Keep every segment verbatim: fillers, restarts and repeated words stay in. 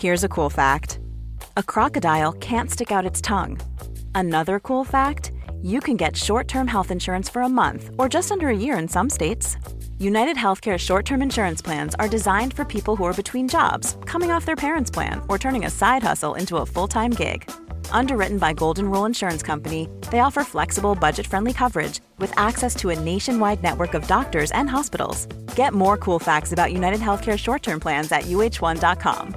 Here's a cool fact. A crocodile can't stick out its tongue. Another cool fact, you can get short-term health insurance for a month or just under a year in some states. United Healthcare short-term insurance plans are designed for people who are between jobs, coming off their parents' plan, or turning a side hustle into a full-time gig. Underwritten by Golden Rule Insurance Company, they offer flexible, budget-friendly coverage with access to a nationwide network of doctors and hospitals. Get more cool facts about United Healthcare short-term plans at U H one dot com.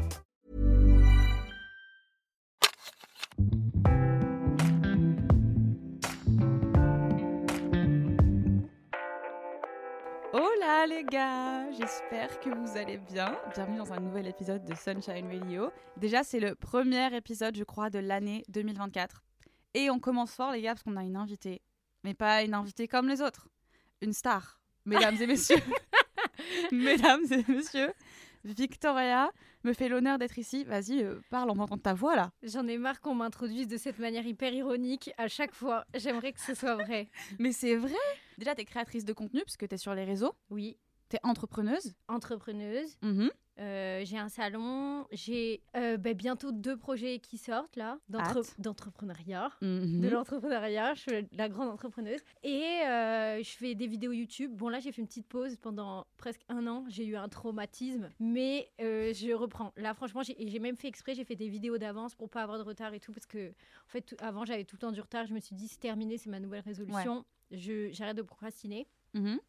Hola les gars, j'espère que vous allez bien. Bienvenue dans un nouvel épisode de Sunshine Radio. Déjà, c'est le premier épisode, je crois, de l'année deux mille vingt-quatre. Et on commence fort les gars parce qu'on a une invitée. Mais pas une invitée comme les autres. Une star, mesdames et messieurs. Mesdames et messieurs, Victoria me fait l'honneur d'être ici. Vas-y, euh, parle, on entend ta voix là. J'en ai marre qu'on m'introduise de cette manière hyper ironique à chaque fois. J'aimerais que ce soit vrai. Mais c'est vrai. Déjà, t'es créatrice de contenu parce que t'es sur les réseaux. Oui. T'es entrepreneuse. Entrepreneuse. Mm-hmm. Euh, j'ai un salon. J'ai euh, bah, bientôt deux projets qui sortent là, d'entre- d'entrepreneuriat. Mm-hmm. De l'entrepreneuriat. Je suis la grande entrepreneuse. Et euh, je fais des vidéos YouTube. Bon, là, j'ai fait une petite pause pendant presque un an. J'ai eu un traumatisme. Mais euh, je reprends. Là, franchement, j'ai, j'ai même fait exprès. J'ai fait des vidéos d'avance pour pas avoir de retard et tout. Parce que, en fait, tout, avant, j'avais tout le temps du retard. Je me suis dit, c'est terminé, c'est ma nouvelle résolution. Ouais. Je, j'arrête de procrastiner. Mm-hmm.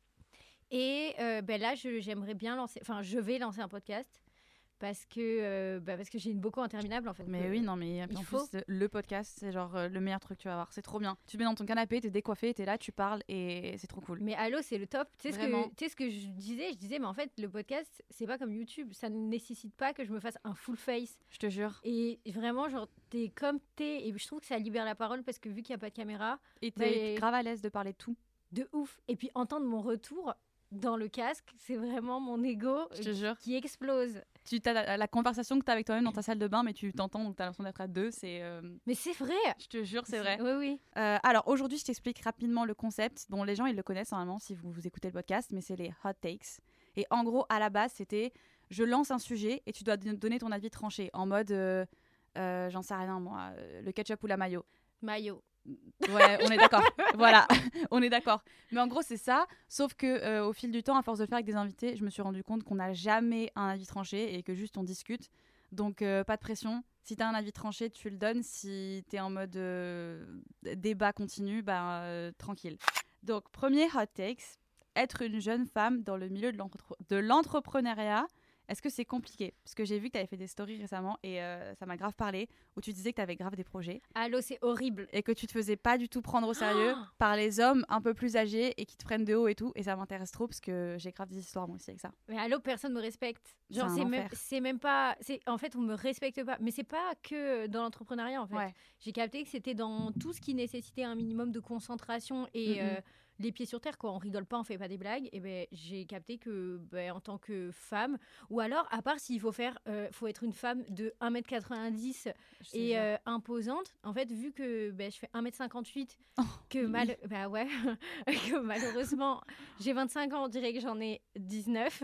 Et euh, ben là, je, j'aimerais bien lancer... Enfin, je vais lancer un podcast parce que, euh, bah parce que j'ai une beaucoup interminable, en fait. Mais oui, non, mais en faut... plus, le podcast, c'est genre euh, le meilleur truc que tu vas avoir. C'est trop bien. Tu te mets dans ton canapé, t'es décoiffé, t'es là, tu parles et c'est trop cool. Mais allô, c'est le top. Tu sais ce Vraiment. que, tu sais ce que je disais Je disais, mais en fait, le podcast, c'est pas comme YouTube. Ça ne nécessite pas que je me fasse un full face. Je te jure. Et vraiment, genre, t'es comme t'es. Et je trouve que ça libère la parole parce que vu qu'il n'y a pas de caméra... Et t'es bah, grave à l'aise de parler de tout. De ouf. Et puis, entendre mon retour... dans le casque, c'est vraiment mon ego qui, qui explose. Tu as la, la conversation que tu as avec toi-même dans ta salle de bain, mais tu t'entends, donc tu as l'impression d'être à deux. C'est, euh... Mais c'est vrai. Je te jure, c'est, c'est... vrai. Oui, oui. Euh, alors, aujourd'hui, je t'explique rapidement le concept, dont les gens, ils le connaissent normalement si vous, vous écoutez le podcast, mais c'est les hot takes. Et en gros, à la base, c'était, je lance un sujet et tu dois donner ton avis tranché, en mode, euh, euh, j'en sais rien, moi, euh, le ketchup ou la mayo. Mayo. Ouais, on est d'accord. Voilà, on est d'accord. Mais en gros, c'est ça. Sauf que euh, au fil du temps, à force de le faire avec des invités, je me suis rendu compte qu'on n'a jamais un avis tranché et que juste on discute. Donc, euh, pas de pression. Si tu as un avis tranché, tu le donnes. Si tu es en mode euh, débat continu, bah, euh, tranquille. Donc, premier hot takes, être une jeune femme dans le milieu de, l'entre- de l'entrepreneuriat. Est-ce que c'est compliqué ? Parce que j'ai vu que tu avais fait des stories récemment et euh, ça m'a grave parlé, où tu disais que tu avais grave des projets. Allô, c'est horrible. Et que tu te faisais pas du tout prendre au sérieux oh par les hommes un peu plus âgés et qui te prennent de haut et tout. Et ça m'intéresse trop parce que j'ai grave des histoires moi aussi avec ça. Mais allô, personne me respecte. Genre, c'est, c'est, même, c'est même pas... C'est, en fait, on me respecte pas. Mais c'est pas que dans l'entrepreneuriat, en fait. Ouais. J'ai capté que c'était dans tout ce qui nécessitait un minimum de concentration et... Mm-hmm. Euh, les pieds sur terre, quoi. On rigole pas, on fait pas des blagues. Et ben, j'ai capté que, ben, en tant que femme, ou alors, à part s'il faut faire, euh, faut être une femme de un mètre quatre-vingt-dix et euh, imposante. En fait, vu que ben, je fais un mètre cinquante-huit, oh, que, oui. mal... bah, ouais, que malheureusement, j'ai vingt-cinq ans, on dirait que j'en ai dix-neuf.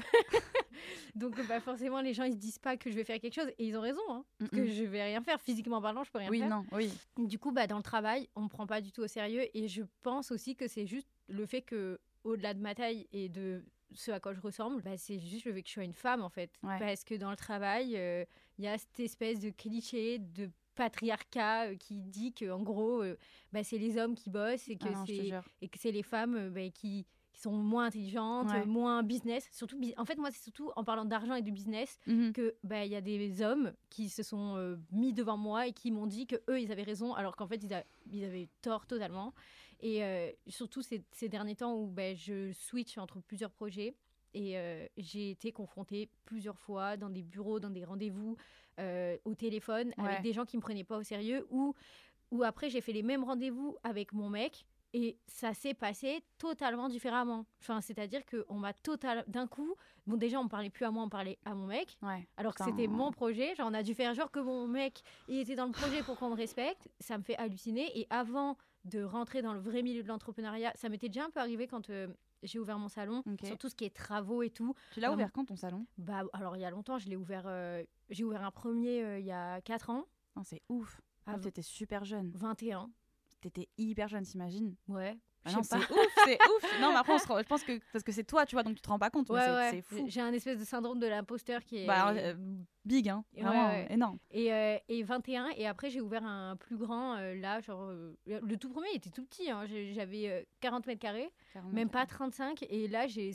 Donc, bah, forcément, les gens, ils se disent pas que je vais faire quelque chose. Et ils ont raison, hein, parce que je vais rien faire. Physiquement parlant, je peux rien oui, faire. Non, oui, non. Du coup, bah, dans le travail, on me prend pas du tout au sérieux. Et je pense aussi que c'est juste le fait que, au-delà de ma taille et de ce à quoi je ressemble, bah, c'est juste le fait que je sois une femme, en fait. Ouais. Parce que dans le travail, il euh, y a cette espèce de cliché de patriarcat euh, qui dit qu'en gros, euh, bah, c'est les hommes qui bossent et que, ah non, c'est, et que c'est les femmes euh, bah, qui... qui sont moins intelligentes, ouais. moins business. Surtout, en fait, moi, c'est surtout en parlant d'argent et de business mm-hmm. que bah, y a des hommes qui se sont euh, mis devant moi et qui m'ont dit qu'eux, ils avaient raison, alors qu'en fait, ils, a, ils avaient tort totalement. Et euh, surtout ces, ces derniers temps où bah, je switch entre plusieurs projets et euh, j'ai été confrontée plusieurs fois dans des bureaux, dans des rendez-vous, euh, au téléphone, ouais. avec des gens qui ne me prenaient pas au sérieux ou, ou après, j'ai fait les mêmes rendez-vous avec mon mec. Et ça s'est passé totalement différemment. Enfin, c'est-à-dire qu'on m'a totalement... D'un coup, bon, déjà, on ne me parlait plus à moi, on parlait à mon mec. Ouais, alors que c'était mon projet. Genre, on a dû faire genre que mon mec, il était dans le projet pour qu'on me respecte. Ça me fait halluciner. Et avant de rentrer dans le vrai milieu de l'entrepreneuriat, ça m'était déjà un peu arrivé quand euh, j'ai ouvert mon salon okay. sur tout ce qui est travaux et tout. Tu l'as euh, ouvert quand ton salon? Bah alors il y a longtemps, je l'ai ouvert. Euh, j'ai ouvert un premier euh, il y a quatre ans. Oh, c'est ouf. Ah, t'étais super jeune. vingt et un. T'étais hyper jeune, t'imagines? Ouais. Ah non, c'est ouf, c'est ouf. Non, mais après, on se rend, je pense que parce que c'est toi, tu vois, donc tu te rends pas compte. Ouais, mais c'est, ouais. c'est fou. J'ai un espèce de syndrome de l'imposteur qui est. Bah, euh, big, hein. Ouais, vraiment ouais. énorme. Et, euh, et vingt et un, et après, j'ai ouvert un plus grand, euh, là, genre. Euh, le tout premier, il était tout petit, hein. J'avais euh, quarante mètres carrés, même pas trente-cinq, et là, j'ai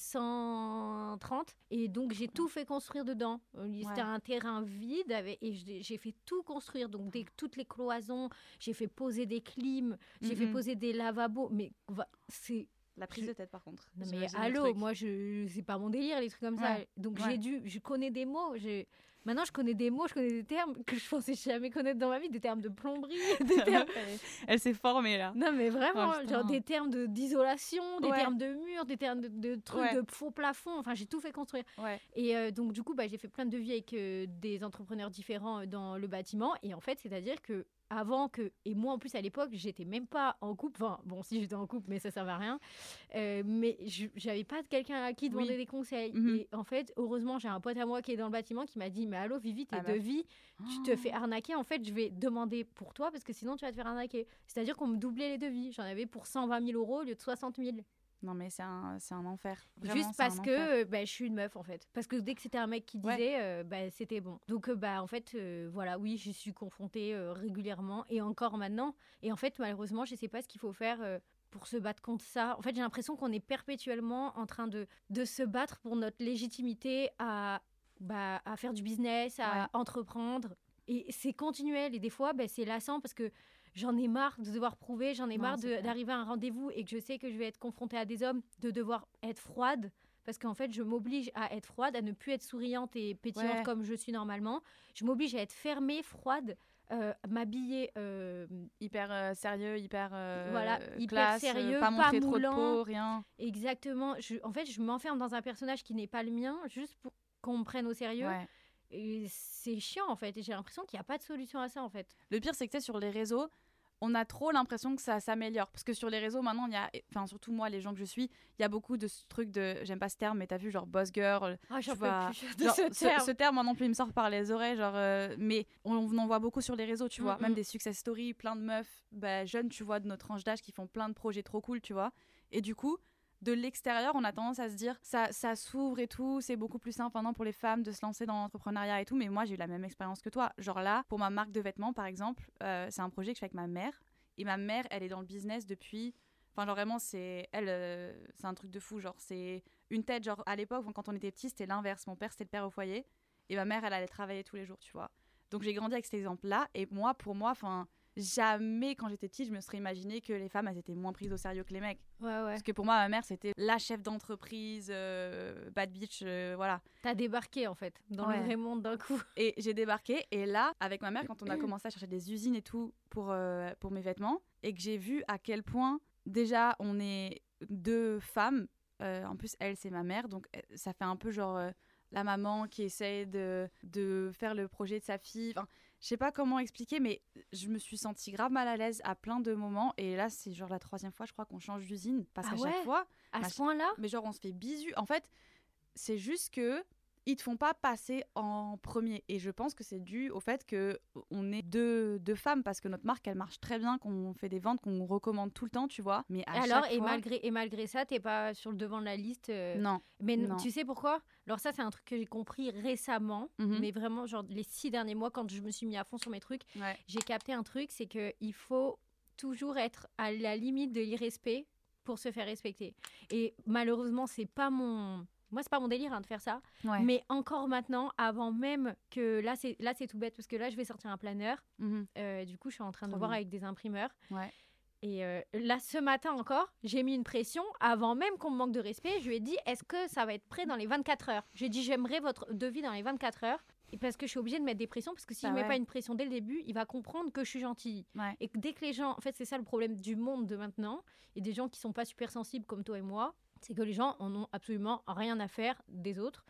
cent trente. Et donc, j'ai tout fait construire dedans. C'était ouais. un terrain vide, avec, et j'ai fait tout construire. Donc, des, toutes les cloisons, j'ai fait poser des clims, j'ai mm-hmm. fait poser des lavabos. Mais c'est. La prise de tête, par contre. Non, mais allô, moi, je, c'est pas mon délire, les trucs comme ouais. ça. Donc, ouais. j'ai dû, je connais des mots. J'ai... Maintenant, je connais des mots, je connais des termes que je pensais jamais connaître dans ma vie, des termes de plomberie, des termes... Elle s'est formée, là. Non, mais vraiment, oh, genre des termes de, d'isolation, des ouais. termes de murs, des termes de, de trucs ouais. de faux plafond. Enfin, j'ai tout fait construire. Ouais. Et euh, donc, du coup, bah, j'ai fait plein de devis avec euh, des entrepreneurs différents dans le bâtiment. Et en fait, c'est-à-dire que avant que, et moi en plus à l'époque, j'étais même pas en couple, enfin bon, si j'étais en couple, mais ça servait à rien, euh, mais je, j'avais pas de quelqu'un à qui demander oui. des conseils. Mm-hmm. Et en fait, heureusement, j'ai un pote à moi qui est dans le bâtiment qui m'a dit, mais allô Vivi, tes ah devis, bah. tu te fais arnaquer, en fait, je vais demander pour toi parce que sinon tu vas te faire arnaquer. C'est-à-dire qu'on me doublait les devis, j'en avais pour cent vingt mille euros au lieu de soixante mille. Non, mais c'est un, c'est un enfer. Vraiment, juste parce que bah, je suis une meuf, en fait. Parce que dès que c'était un mec qui disait, ouais. euh, bah, c'était bon. Donc, euh, bah, en fait, euh, voilà, oui, j'y suis confrontée euh, régulièrement et encore maintenant. Et en fait, malheureusement, je ne sais pas ce qu'il faut faire euh, pour se battre contre ça. En fait, j'ai l'impression qu'on est perpétuellement en train de, de se battre pour notre légitimité à, bah, à faire du business, à ouais. entreprendre. Et c'est continuel. Et des fois, bah, c'est lassant parce que j'en ai marre de devoir prouver, j'en ai non, marre de, d'arriver à un rendez-vous et que je sais que je vais être confrontée à des hommes, de devoir être froide, parce qu'en fait, je m'oblige à être froide, à ne plus être souriante et pétillante ouais. comme je suis normalement. Je m'oblige à être fermée, froide, euh, m'habiller... Euh, hyper euh, sérieux, hyper euh, voilà, hyper classe, sérieux, pas montrer pas trop moulant, de peau, rien. Exactement. Je, en fait, je m'enferme dans un personnage qui n'est pas le mien, juste pour qu'on me prenne au sérieux. Ouais. Et c'est chiant, en fait. Et j'ai l'impression qu'il n'y a pas de solution à ça, en fait. Le pire, c'est que tu sais, sur les réseaux, on a trop l'impression que ça s'améliore. Parce que sur les réseaux, maintenant, il y a... Enfin, surtout moi, les gens que je suis, il y a beaucoup de ce truc de... J'aime pas ce terme, mais t'as vu, genre, boss girl. Ah, j'en peux vois, plus de genre, ce terme. Ce, ce terme, moi non plus, il me sort par les oreilles. Genre, euh, mais on, on en voit beaucoup sur les réseaux, tu vois. Mm-hmm. Même des success stories, plein de meufs bah, jeunes, tu vois, de notre tranche d'âge, qui font plein de projets trop cool, tu vois. Et du coup... de l'extérieur, on a tendance à se dire ça, ça s'ouvre et tout, c'est beaucoup plus simple maintenant pour les femmes de se lancer dans l'entrepreneuriat et tout, mais moi j'ai eu la même expérience que toi. Genre là, pour ma marque de vêtements par exemple, euh, c'est un projet que je fais avec ma mère, et ma mère elle est dans le business depuis, enfin genre vraiment c'est elle, euh, c'est un truc de fou, genre c'est une tête, genre à l'époque quand on était petits c'était l'inverse, mon père c'était le père au foyer et ma mère elle allait travailler tous les jours, tu vois. Donc j'ai grandi avec cet exemple là, et moi pour moi, enfin jamais quand j'étais petite je me serais imaginé que les femmes elles étaient moins prises au sérieux que les mecs. Ouais, ouais. Parce que pour moi ma mère c'était la chef d'entreprise, euh, bad bitch, euh, voilà. T'as débarqué en fait dans ouais. le vrai monde d'un coup. Et j'ai débarqué, et là avec ma mère quand on a commencé à chercher des usines et tout pour, euh, pour mes vêtements, et que j'ai vu à quel point déjà on est deux femmes, euh, en plus elle c'est ma mère, donc ça fait un peu genre euh, la maman qui essaye de, de faire le projet de sa fille, enfin je sais pas comment expliquer, mais je me suis sentie grave mal à l'aise à plein de moments. Et là, c'est genre la troisième fois, je crois, qu'on change d'usine. Parce ah qu'à ouais chaque fois... À ce point-là ? Mais genre, on se fait bisu. En fait, c'est juste que ils te font pas passer en premier. Et je pense que c'est dû au fait qu'on est deux, deux femmes, parce que notre marque, elle marche très bien, qu'on fait des ventes, qu'on recommande tout le temps, tu vois. Mais à et alors, chaque et, fois... malgré, et malgré ça, t'es pas sur le devant de la liste euh... Non. Mais non. Tu sais pourquoi ? Alors ça, c'est un truc que j'ai compris récemment, mm-hmm. mais vraiment, genre les six derniers mois, quand je me suis mis à fond sur mes trucs, ouais. j'ai capté un truc, c'est qu'il faut toujours être à la limite de l'irrespect pour se faire respecter. Et malheureusement, c'est pas mon... Moi, c'est pas mon délire hein, de faire ça. Ouais. Mais encore maintenant, avant même que... Là c'est, là, c'est tout bête, parce que là, je vais sortir un planeur. Mm-hmm. Euh, du coup, je suis en train Trop de voir bien. avec des imprimeurs. Ouais. Et euh, là, ce matin encore, j'ai mis une pression. Avant même qu'on me manque de respect, je lui ai dit, est-ce que ça va être prêt dans les vingt-quatre heures ? J'ai dit, j'aimerais votre devis dans les vingt-quatre heures. Et parce que je suis obligée de mettre des pressions, parce que si bah je ne mets ouais. pas une pression dès le début, il va comprendre que je suis gentille. Ouais. Et que dès que les gens... En fait, c'est ça le problème du monde de maintenant. Et des gens qui ne sont pas super sensibles comme toi et moi, c'est que les gens en ont absolument rien à faire des autres.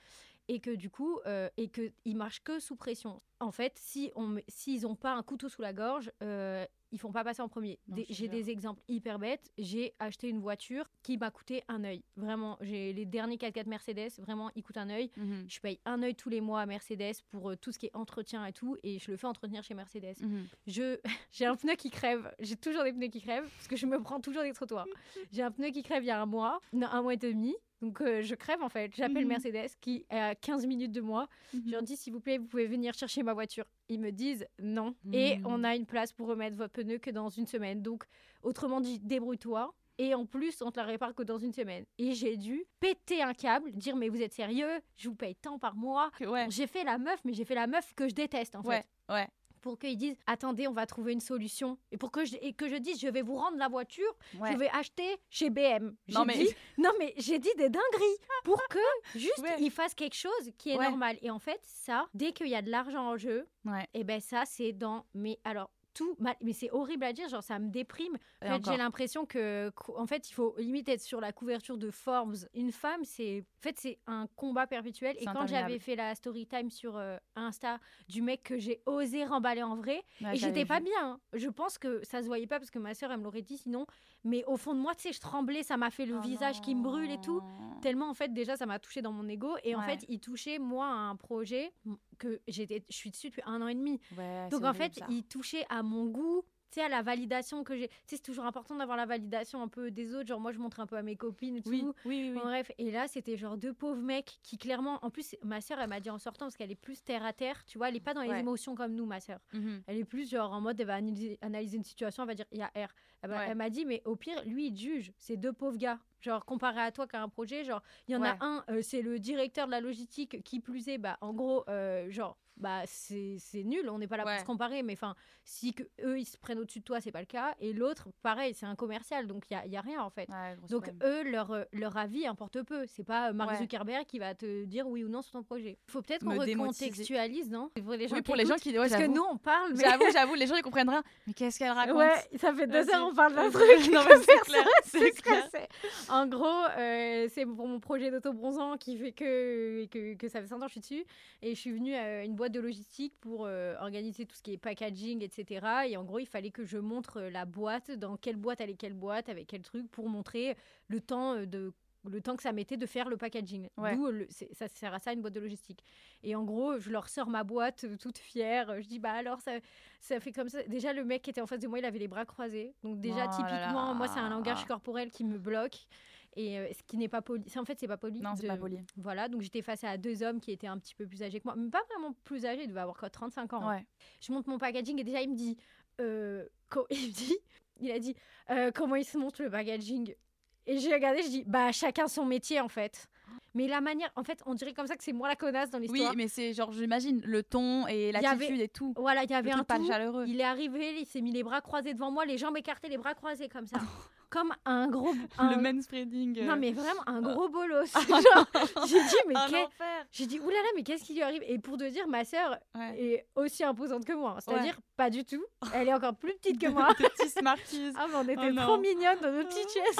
et que du coup, euh, et qu'ils marchent que sous pression. En fait, si on, s'ils n'ont pas un couteau sous la gorge, euh, ils font pas passer en premier. Non, Des, j'ai des exemples hyper bêtes. J'ai acheté une voiture qui m'a coûté un œil. Vraiment, j'ai les derniers quatre-quatre Mercedes, vraiment, ils coûtent un œil. Mm-hmm. Je paye un œil tous les mois à Mercedes pour euh, tout ce qui est entretien et tout, et je le fais entretenir chez Mercedes. Mm-hmm. Je, j'ai un pneu qui crève. J'ai toujours des pneus qui crèvent parce que je me prends toujours des trottoirs. J'ai un pneu qui crève il y a un mois, non, un mois et demi. Donc, euh, je crève en fait. J'appelle mmh. Mercedes qui est à quinze minutes de moi. Mmh. Je leur dis, s'il vous plaît, vous pouvez venir chercher ma voiture. Ils me disent non. Mmh. Et on a une place pour remettre votre pneu que dans une semaine. Donc, autrement dit, débrouille-toi. Et en plus, on te la répare que dans une semaine. Et j'ai dû péter un câble, dire, mais vous êtes sérieux ? Je vous paye tant par mois. Ouais. J'ai fait la meuf, mais j'ai fait la meuf que je déteste en ouais. fait. Ouais. Pour qu'ils disent, attendez, on va trouver une solution. Et pour que je, et que je dise, je vais vous rendre la voiture, ouais. je vais acheter chez B M. J'ai non, mais... Dit, non, mais j'ai dit des dingueries pour que juste ouais. ils fassent quelque chose qui est ouais. normal. Et en fait, ça, dès qu'il y a de l'argent en jeu, ouais. et ben ça, c'est dans mes... Alors, tout mal, mais c'est horrible à dire, genre ça me déprime. En fait, j'ai l'impression que, en fait, il faut limite être sur la couverture de Forbes. Une femme, c'est, en fait, c'est un combat perpétuel. C'est et quand j'avais fait la story time sur euh, Insta du mec que j'ai osé remballer en vrai, ouais, et j'étais pas bien. Hein. Je pense que ça se voyait pas parce que ma sœur, elle me l'aurait dit sinon. Mais au fond de moi, tu sais, je tremblais, ça m'a fait le oh visage non. qui me brûle et tout. Tellement, en fait, déjà, ça m'a touchée dans mon ego. Et ouais. en fait, il touchait, moi, à un projet que j'étais, je suis dessus depuis un an et demi. Ouais, donc, en fait, ça. il touchait à mon goût, tu sais, à la validation que j'ai. Tu sais, c'est toujours important d'avoir la validation un peu des autres. Genre, moi, je montre un peu à mes copines et tout. Oui, oui, oui. Bon, bref, et là, c'était genre deux pauvres mecs qui, clairement... En plus, ma sœur, elle m'a dit en sortant, parce qu'elle est plus terre à terre, tu vois, elle est pas dans les ouais. émotions comme nous, ma sœur. Mm-hmm. Elle est plus genre en mode, elle va analyser, analyser une situation, elle va dire, il y a R. Elle, ouais. elle m'a dit, mais au pire, lui, il te juge. C'est deux pauvres gars. Genre, comparé à toi qui a un projet, genre, il y en ouais. a un, euh, c'est le directeur de la logistique qui plus est, bah, en gros, euh, genre... bah c'est, c'est nul, on n'est pas là ouais. pour se comparer, mais enfin, si que eux ils se prennent au-dessus de toi, c'est pas le cas, et l'autre, pareil, c'est un commercial, donc il y a, y a rien en fait. Ouais, donc problème. eux, leur, leur avis importe peu, c'est pas Mark ouais. Zuckerberg qui va te dire oui ou non sur ton projet. Il faut peut-être qu'on recontextualise, non ? Pour les gens oui, qui pour écoutent, les gens qui, ouais, parce j'avoue. que nous on parle, mais... J'avoue, j'avoue, les gens ils comprennent rien, mais qu'est-ce qu'elle raconte ? Ouais, ça fait deux heures on parle d'un truc. Non mais c'est clair, c'est clair. En gros, euh, c'est pour mon projet d'auto-bronzant qui fait que, que, que ça fait cinq ans que je suis dessus, et je suis venue à une boîte de logistique pour pour euh, organiser tout ce qui est packaging, et cetera. Et en gros, il fallait que je montre la boîte, dans quelle boîte allait quelle boîte, avec quel truc, pour montrer le temps, de, le temps que ça mettait de faire le packaging. Ouais. D'où le, c'est, ça sert à ça, une boîte de logistique. Et en gros, je leur sors ma boîte toute fière. Je dis, bah alors, ça, ça fait comme ça. Déjà, le mec qui était en face de moi, il avait les bras croisés. Donc déjà, oh typiquement, moi, c'est un langage corporel qui me bloque. Et euh, ce qui n'est pas poli. C'est, en fait, c'est pas poli. Non, c'est de... pas poli. Voilà, donc j'étais face à deux hommes qui étaient un petit peu plus âgés que moi. Mais pas vraiment plus âgés, ils devaient avoir quoi, trente-cinq ans. Ouais. Hein. Je monte mon packaging et déjà, il me dit... Euh, co- il me dit... Il a dit, euh, comment il se monte le packaging ? Et j'ai regardé, je dis, bah, chacun son métier, en fait. Mais la manière... En fait, on dirait comme ça que c'est moi la connasse dans l'histoire. Oui, mais c'est genre, j'imagine, le ton et l'attitude avait... et tout. Voilà, il y avait un pas tout. Chaleureux. Il est arrivé, il s'est mis les bras croisés devant moi, les jambes écartées, les bras croisés comme ça. Comme un gros... Un... Le manspreading. Euh... Non, mais vraiment, un gros bolos. Genre, j'ai dit, mais qu'est... enfer. J'ai dit, oulala, mais qu'est-ce qui lui arrive ? Et pour te dire, ma sœur ouais. est aussi imposante que moi. C'est-à-dire, ouais. pas du tout. Elle est encore plus petite que moi. Des petits smarties. Ah, mais on était oh, trop mignonnes dans nos petites chaises.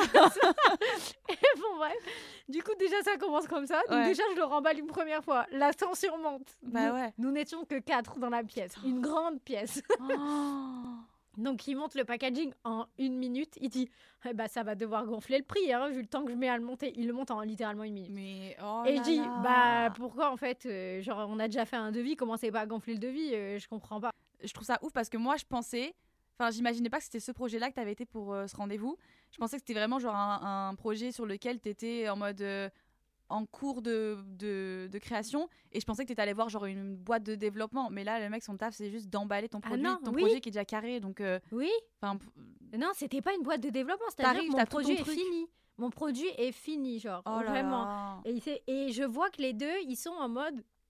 Et bon, bref. Du coup, déjà, ça commence comme ça. Donc, ouais. déjà, je le remballe une première fois. La tension monte. Bah nous, ouais. Nous n'étions que quatre dans la pièce. Une grande pièce. Oh. Donc, il monte le packaging en une minute. Il dit, eh bah, ça va devoir gonfler le prix, hein, vu le temps que je mets à le monter. Il le monte en littéralement une minute. Mais, oh et là je dis, là. bah, pourquoi, en fait, euh, genre, on a déjà fait un devis, commencez pas à gonfler le devis, euh, je comprends pas. Je trouve ça ouf parce que moi, je pensais, enfin, j'imaginais pas que c'était ce projet-là que t'avais été pour euh, ce rendez-vous. Je pensais que c'était vraiment, genre, un, un projet sur lequel t'étais en mode... Euh, en cours de, de, de création et je pensais que tu étais allé voir genre une boîte de développement mais là le mec son taf c'est juste d'emballer ton produit ah non, ton oui. projet qui est déjà carré donc euh, oui p- non c'était pas une boîte de développement c'est-à-dire mon projet est fini mon produit est fini genre oh vraiment et, et je vois que les deux ils sont en mode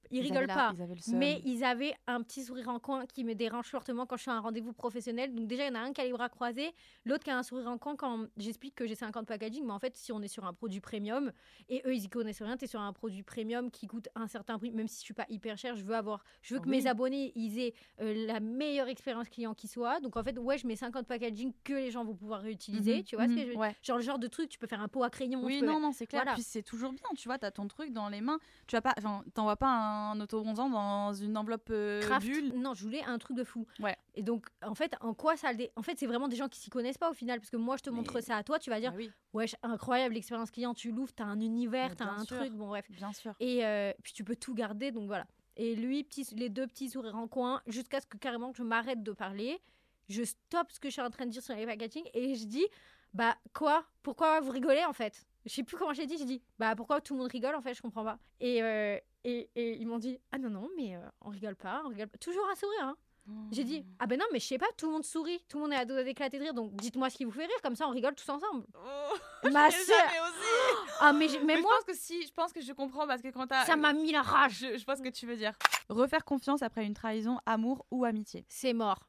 ils, ils rigolent pas, ils mais ils avaient un petit sourire en coin qui me dérange fortement quand je suis à un rendez-vous professionnel. Donc déjà, il y en a un qui a les bras croisés, l'autre qui a un sourire en coin quand j'explique que j'ai cinquante packaging. Mais en fait, si on est sur un produit premium et eux, ils y connaissent rien, tu es sur un produit premium qui coûte un certain prix, même si je suis pas hyper cher, je veux avoir, je veux que oui. mes abonnés ils aient euh, la meilleure expérience client qui soit. Donc en fait, ouais, je mets cinquante packaging que les gens vont pouvoir réutiliser. Mmh, tu vois mmh, ce que je veux dire ouais. Genre le genre de truc, tu peux faire un pot à crayon. Oui, peux... non, non, c'est clair. Voilà. Puis c'est toujours bien, tu vois, t'as ton truc dans les mains. Tu vas pas, enfin, t'envoies pas un autobronzant dans une enveloppe euh, bulle. Non, je voulais un truc de fou. Ouais. Et donc, en fait, en quoi ça le dé... En fait, c'est vraiment des gens qui s'y connaissent pas au final, parce que moi, je te montre Mais... ça à toi, tu vas dire, bah oui. ouais, incroyable l'expérience client, tu l'ouvres, t'as un univers, Mais t'as un sûr. truc, bon bref. Bien sûr. Et euh, puis tu peux tout garder, donc voilà. Et lui, petit, les deux petits sourires en coin, jusqu'à ce que carrément que je m'arrête de parler, je stoppe ce que je suis en train de dire sur les packaging et je dis, bah quoi, pourquoi vous rigolez en fait? Je sais plus comment j'ai dit, j'ai dit, bah pourquoi tout le monde rigole en fait, je comprends pas. Et, euh, et, et ils m'ont dit, ah non, non, mais euh, on rigole pas, on rigole pas. Toujours un sourire, hein. Mmh. J'ai dit, ah ben non, mais je sais pas, tout le monde sourit, tout le monde est à dos d'éclater de rire, donc dites-moi ce qui vous fait rire, comme ça on rigole tous ensemble. Oh, Ma sœur. Ah mais, mais, mais moi, je pense que si, je pense que je comprends parce que quand t'as. Ça m'a mis la rage. Je, je pense ce que tu veux dire. Refaire confiance après une trahison, amour ou amitié. C'est mort.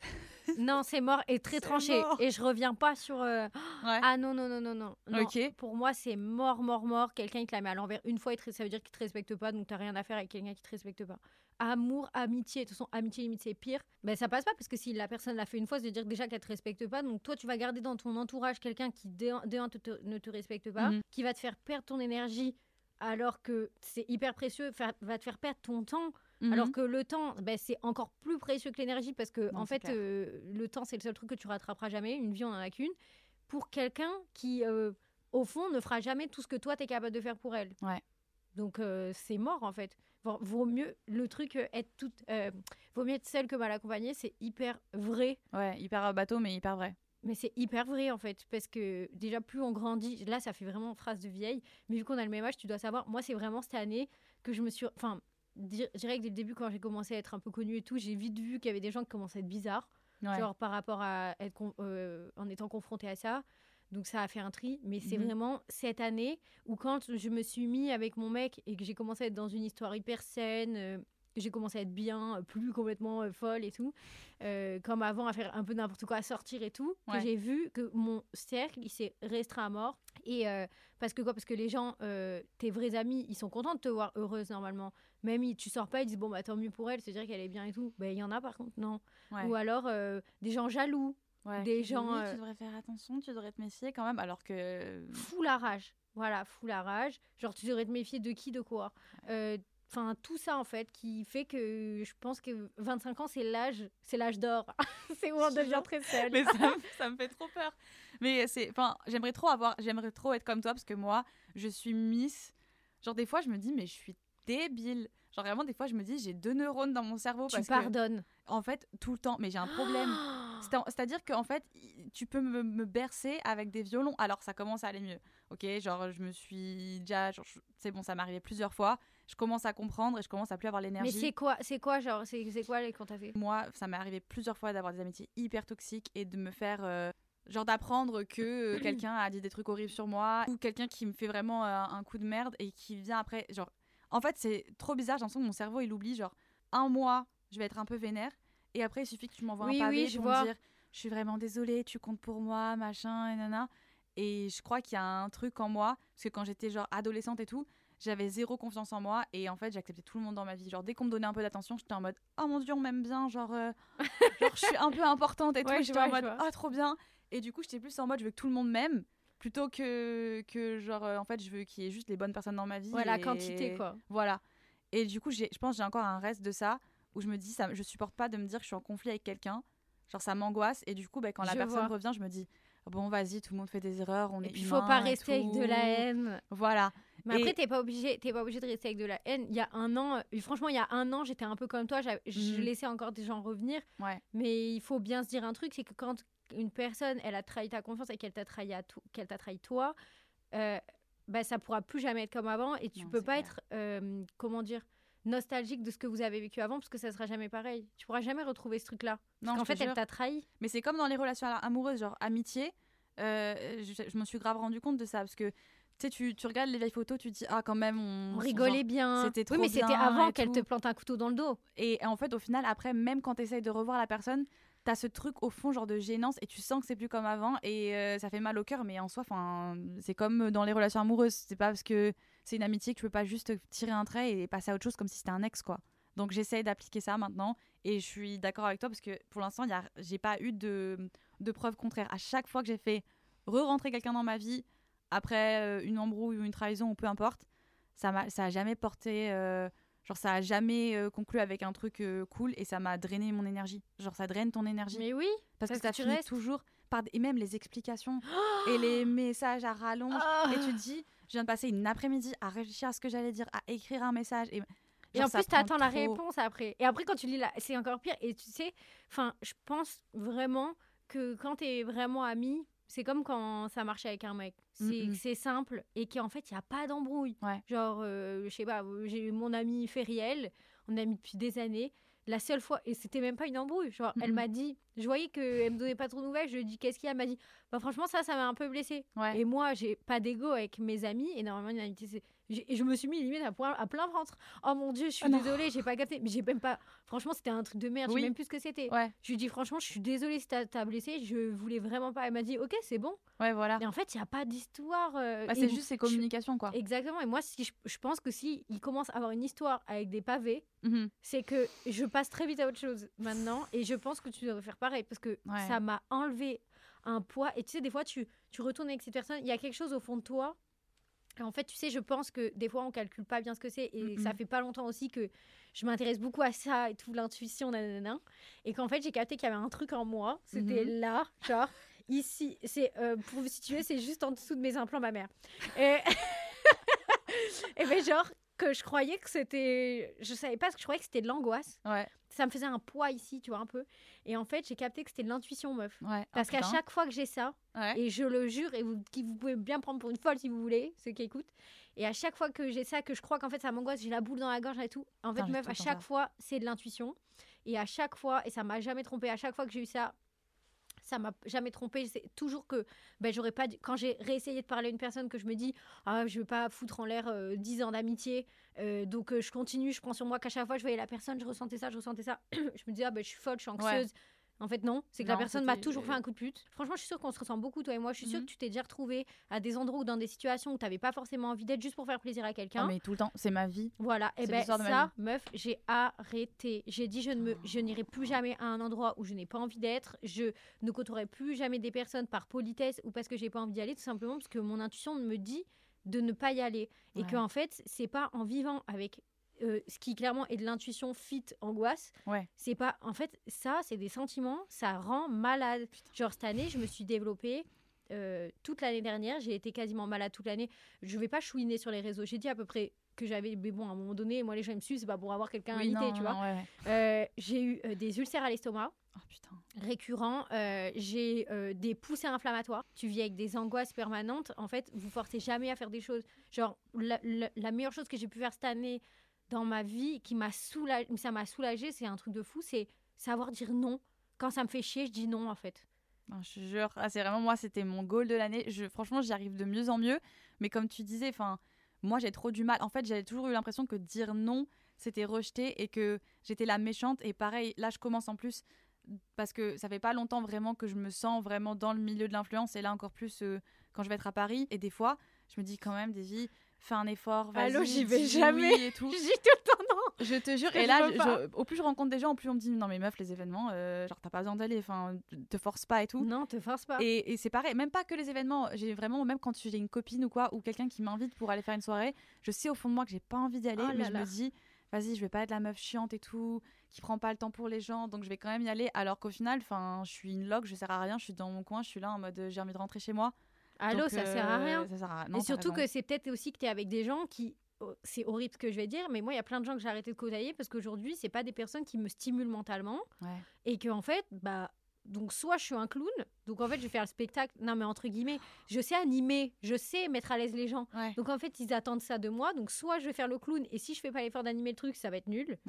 Non, c'est mort et très tranché. Mort. Et je reviens pas sur. Euh... Ouais. Ah non, non, non, non, non. non. Ok. Pour moi, c'est mort, mort, mort. Quelqu'un qui te la met à l'envers une fois, ça veut dire qu'il te respecte pas, donc t'as rien à faire avec quelqu'un qui te respecte pas. Amour, amitié. De toute façon, amitié, limite, c'est pire. Ben, ça passe pas parce que si la personne l'a fait une fois, ça veut dire déjà qu'elle te respecte pas. Donc toi, tu vas garder dans ton entourage quelqu'un qui, de un, te, te, ne te respecte pas, mm-hmm. qui va te faire perdre ton énergie alors que c'est hyper précieux, va te faire perdre ton temps. Mmh. Alors que le temps, bah, c'est encore plus précieux que l'énergie parce que non, en fait, euh, le temps, c'est le seul truc que tu rattraperas jamais. Une vie, on en a qu'une. Pour quelqu'un qui, euh, au fond, ne fera jamais tout ce que toi, tu es capable de faire pour elle. Ouais. Donc, euh, c'est mort, en fait. Vaut mieux, le truc, euh, être toute... Euh, vaut mieux être seule que mal accompagnée. C'est hyper vrai. Ouais, hyper bateau, mais hyper vrai. Mais c'est hyper vrai, en fait. Parce que déjà, plus on grandit... Là, ça fait vraiment phrase de vieille. Mais vu qu'on a le même âge, tu dois savoir... Moi, c'est vraiment cette année que je me suis... Enfin... Je dirais que dès le début, quand j'ai commencé à être un peu connue et tout, j'ai vite vu qu'il y avait des gens qui commençaient à être bizarres, ouais. genre par rapport à être con- euh, en étant confrontée à ça. Donc ça a fait un tri, mais c'est mmh. vraiment cette année où quand je me suis mis avec mon mec et que j'ai commencé à être dans une histoire hyper saine, euh, j'ai commencé à être bien, plus complètement euh, folle et tout, euh, comme avant à faire un peu n'importe quoi, à sortir et tout, ouais. que j'ai vu que mon cercle, il s'est restreint à mort. Et euh, parce que quoi Parce que les gens, euh, tes vrais amis, ils sont contents de te voir heureuse normalement. Même si tu sors pas, ils disent bon bah tant mieux pour elle, c'est-à-dire qu'elle est bien et tout. Ben il y en a par contre non. Ouais. Ou alors euh, des gens jaloux, ouais. des gens. Oui, euh... tu devrais faire attention, tu devrais te méfier quand même, alors que. Fou la rage. Voilà, fou la rage. Genre tu devrais te méfier de qui, de quoi. Ouais. Euh, Enfin, tout ça, en fait, qui fait que je pense que vingt-cinq ans, c'est l'âge, c'est l'âge d'or. C'est où on devient très seul. Mais ça, ça me fait trop peur. Mais c'est, enfin, j'aimerais trop avoir, j'aimerais trop être comme toi parce que moi, je suis Miss. Genre, des fois, je me dis, mais je suis débile. Genre, vraiment, des fois, je me dis, j'ai deux neurones dans mon cerveau. Tu parce pardonnes. Que, en fait, tout le temps. Mais j'ai un problème. C'est-à-dire qu'en fait, tu peux me, me bercer avec des violons. Alors, ça commence à aller mieux. Ok, genre, je me suis déjà. Genre, je, c'est bon, ça m'est arrivé plusieurs fois. Je commence à comprendre et je commence à plus avoir l'énergie. Mais c'est quoi, c'est quoi, genre, c'est, c'est quoi les qu'on t'a fait ? Moi, ça m'est arrivé plusieurs fois d'avoir des amitiés hyper toxiques et de me faire. Euh, genre, d'apprendre que euh, quelqu'un a dit des trucs horribles sur moi ou quelqu'un qui me fait vraiment euh, un coup de merde et qui vient après. Genre, en fait, c'est trop bizarre. J'ai l'impression que mon cerveau, il oublie. Genre, un mois, je vais être un peu vénère. Et après, il suffit que tu m'envoies oui, un pavé oui, pour vois. me dire je suis vraiment désolée, tu comptes pour moi, machin, et nana. Et je crois qu'il y a un truc en moi, parce que quand j'étais genre adolescente et tout, j'avais zéro confiance en moi. Et en fait, j'acceptais tout le monde dans ma vie. Genre, dès qu'on me donnait un peu d'attention, j'étais en mode oh mon Dieu, on m'aime bien. Genre, euh, genre je suis un peu importante et tout. Ouais, j'étais vois, en mode ah, oh, trop bien. Et du coup, j'étais plus en mode je veux que tout le monde m'aime. Plutôt que, que genre, euh, en fait, je veux qu'il y ait juste les bonnes personnes dans ma vie. Ouais, et... la quantité, quoi. Voilà. Et du coup, j'ai, je pense que j'ai encore un reste de ça où je me dis, ça, je supporte pas de me dire que je suis en conflit avec quelqu'un. Genre, ça m'angoisse. Et du coup, bah, quand la je personne vois. revient, je me dis, bon, vas-y, tout le monde fait des erreurs, on est humain. Il faut pas rester avec de la haine. Voilà. Mais et... après, t'es pas obligé, t'es pas obligé de rester avec de la haine. Il y a un an, euh, franchement, il y a un an, j'étais un peu comme toi. Mmh. Je laissais encore des gens revenir. Ouais. Mais il faut bien se dire un truc, c'est que quand une personne, elle a trahi ta confiance et qu'elle t'a trahi, à to- qu'elle t'a trahi toi, euh, bah, ça pourra plus jamais être comme avant. Et tu non, peux pas clair. être, euh, comment dire, nostalgique de ce que vous avez vécu avant parce que ça sera jamais pareil. Tu pourras jamais retrouver ce truc-là. Parce non, qu'en fait, elle t'a trahi. Mais c'est comme dans les relations amoureuses, genre amitié. Euh, je, je me suis grave rendu compte de ça parce que sais, tu, tu regardes les vieilles photos, tu te dis, ah, quand même, on, on rigolait genre, bien. C'était trop oui, mais bien c'était avant qu'elle tout. te plante un couteau dans le dos. Et, et en fait, au final, après, même quand tu essayes de revoir la personne, t'as ce truc au fond, genre de gênance, et tu sens que c'est plus comme avant, et euh, ça fait mal au cœur, mais en soi, c'est comme dans les relations amoureuses. C'est pas parce que c'est une amitié que tu peux pas juste tirer un trait et passer à autre chose comme si c'était un ex, quoi. Donc j'essaye d'appliquer ça maintenant, et je suis d'accord avec toi parce que pour l'instant, y a, j'ai pas eu de, de preuves contraires. À chaque fois que j'ai fait re-rentrer quelqu'un dans ma vie, après euh, une embrouille ou une trahison ou peu importe, ça m'a, ça a jamais porté... Euh, Genre, ça a jamais euh, conclu avec un truc euh, cool et ça m'a drainé mon énergie. Genre, ça draine ton énergie. Mais oui. Parce, parce que, que ça tu finit restes... toujours par... Et même les explications oh et les messages à rallonge. Oh et tu te dis, je viens de passer une après-midi à réfléchir à ce que j'allais dire, à écrire un message. Et, genre, et en plus, t'attends trop... la réponse après. Et après, quand tu lis, la... c'est encore pire. Et tu sais, enfin, je pense vraiment que quand t'es vraiment amie, c'est comme quand ça marche avec un mec. C'est, mm-hmm. c'est simple et qu'en fait, il n'y a pas d'embrouille. Ouais. Genre, euh, je sais pas, j'ai mon amie Feriel, on est amis depuis des années. La seule fois, et c'était même pas une embrouille, genre, mm-hmm. elle m'a dit, je voyais qu'elle me donnait pas trop de nouvelles, je lui ai dit, qu'est-ce qu'il y a ? Elle m'a dit, bah franchement, ça, ça m'a un peu blessée. Ouais. Et moi, j'ai pas d'ego avec mes amis, et normalement, une amitié, c'est... Et je me suis mis limite à, point, à plein ventre. Oh mon Dieu, je suis oh désolée, j'ai pas capté. Mais j'ai même pas. Franchement, c'était un truc de merde. Oui. Je sais même plus ce que c'était. Ouais. Je lui ai dit, franchement, je suis désolée si t'as, t'as blessé. Je voulais vraiment pas. Elle m'a dit, ok, c'est bon. Ouais, voilà. Et en fait, il n'y a pas d'histoire. Euh, bah, c'est juste ces communications, quoi. Exactement. Et moi, si je, je pense que si il commence à avoir une histoire avec des pavés, mm-hmm. c'est que je passe très vite à autre chose maintenant. Et je pense que tu devrais faire pareil. Parce que ouais. ça m'a enlevé un poids. Et tu sais, des fois, tu, tu retournes avec cette personne. Il y a quelque chose au fond de toi. En fait, tu sais, je pense que des fois, on calcule pas bien ce que c'est. Et mm-hmm. ça fait pas longtemps aussi que je m'intéresse beaucoup à ça et tout, l'intuition, nanana. Et qu'en fait, j'ai capté qu'il y avait un truc en moi. C'était mm-hmm. là, genre, ici. C'est, euh, pour vous situer, c'est juste en dessous de mes implants, ma mère. Et, et ben, genre, que je croyais que c'était... Je savais pas, parce que je croyais que c'était de l'angoisse. Ouais. Ça me faisait un poids ici, tu vois, un peu. Et en fait, j'ai capté que c'était de l'intuition, meuf. Ouais. Parce oh, qu'à chaque fois que j'ai ça, ouais. et je le jure, et vous, vous pouvez bien prendre pour une folle si vous voulez, ceux qui écoutent, et à chaque fois que j'ai ça, que je crois qu'en fait ça m'angoisse, j'ai la boule dans la gorge et tout, en fait, Putain, meuf, à chaque ça. fois, c'est de l'intuition. Et à chaque fois, et ça m'a jamais trompée, à chaque fois que j'ai eu ça, ça m'a jamais trompée. C'est toujours que ben, j'aurais pas dû... quand j'ai réessayé de parler à une personne que je me dis ah je veux pas foutre en l'air euh, dix ans d'amitié euh, donc euh, je continue, je prends sur moi qu'à chaque fois je voyais la personne, je ressentais ça, je ressentais ça je me disais ah ben je suis folle, je suis anxieuse. Ouais. En fait, non, c'est que non, la personne m'a toujours fait un coup de pute. Franchement, je suis sûre qu'on se ressent beaucoup, toi et moi. Je suis mm-hmm. sûre que tu t'es déjà retrouvée à des endroits ou dans des situations où tu n'avais pas forcément envie d'être juste pour faire plaisir à quelqu'un. Oh, mais tout le temps, c'est ma vie. Voilà, et ben ça, meuf, j'ai arrêté. J'ai dit, je, ne me, je n'irai plus jamais à un endroit où je n'ai pas envie d'être. Je ne côtoierai plus jamais des personnes par politesse ou parce que j'ai pas envie d'y aller, tout simplement parce que mon intuition me dit de ne pas y aller. Ouais. Et qu'en fait, c'est pas en vivant avec... Euh, ce qui clairement est de l'intuition fit angoisse, ouais. c'est pas en fait ça, c'est des sentiments, ça rend malade. Putain. Genre cette année je me suis développée euh, toute l'année dernière, j'ai été quasiment malade toute l'année. Je vais pas chouiner sur les réseaux, j'ai dit à peu près que j'avais, mais bon à un moment donné moi les gens me suivent, c'est pas pour avoir quelqu'un oui, invité, non, tu non, vois ouais, ouais. Euh, j'ai eu euh, des ulcères à l'estomac. Oh, putain. Récurrents, euh, j'ai euh, des poussées inflammatoires. Tu vis avec des angoisses permanentes. En fait, vous forcez jamais à faire des choses. Genre la, la, la meilleure chose que j'ai pu faire cette année dans ma vie, qui m'a soulagée, ça m'a soulagée, c'est un truc de fou, c'est savoir dire non. Quand ça me fait chier, je dis non, en fait. Non, je te jure, ah, c'est vraiment moi, c'était mon goal de l'année. Je, franchement, j'y arrive de mieux en mieux. Mais comme tu disais, moi, j'ai trop du mal. En fait, j'avais toujours eu l'impression que dire non, c'était rejeter et que j'étais la méchante. Et pareil, là, je commence en plus, parce que ça fait pas longtemps vraiment que je me sens vraiment dans le milieu de l'influence. Et là, encore plus euh, quand je vais être à Paris. Et des fois, je me dis quand même, Davy, fais un effort, vas-y. Allô, j'y vais jamais. Oui et tout. Je dis tout le temps non. Je te jure. Et là, je, je, au plus je rencontre des gens, au plus on me dit non mais meuf, les événements, euh, genre t'as pas besoin d'aller, enfin te force pas et tout. Non, te force pas. Et, et c'est pareil, même pas que les événements. J'ai vraiment, même quand j'ai une copine ou quoi, ou quelqu'un qui m'invite pour aller faire une soirée, je sais au fond de moi que j'ai pas envie d'y aller, oh mais je là. me dis vas-y, je vais pas être la meuf chiante et tout, qui prend pas le temps pour les gens, donc je vais quand même y aller. Alors qu'au final, enfin, je suis une loque, je sers à rien, je suis dans mon coin, je suis là en mode j'ai envie de rentrer chez moi. Allô, donc, ça euh, sert à rien. Ça sert à... Non, et surtout que c'est peut-être aussi que tu es avec des gens qui... C'est horrible ce que je vais dire, mais moi, il y a plein de gens que j'ai arrêté de côtoyer parce qu'aujourd'hui, c'est pas des personnes qui me stimulent mentalement. Ouais. Et qu'en fait, bah... Donc, soit je suis un clown, donc en fait, je vais faire le spectacle. Non, mais entre guillemets, je sais animer, je sais mettre à l'aise les gens. Ouais. Donc, en fait, ils attendent ça de moi. Donc, soit je vais faire le clown, et si je fais pas l'effort d'animer le truc, ça va être nul. Ouais.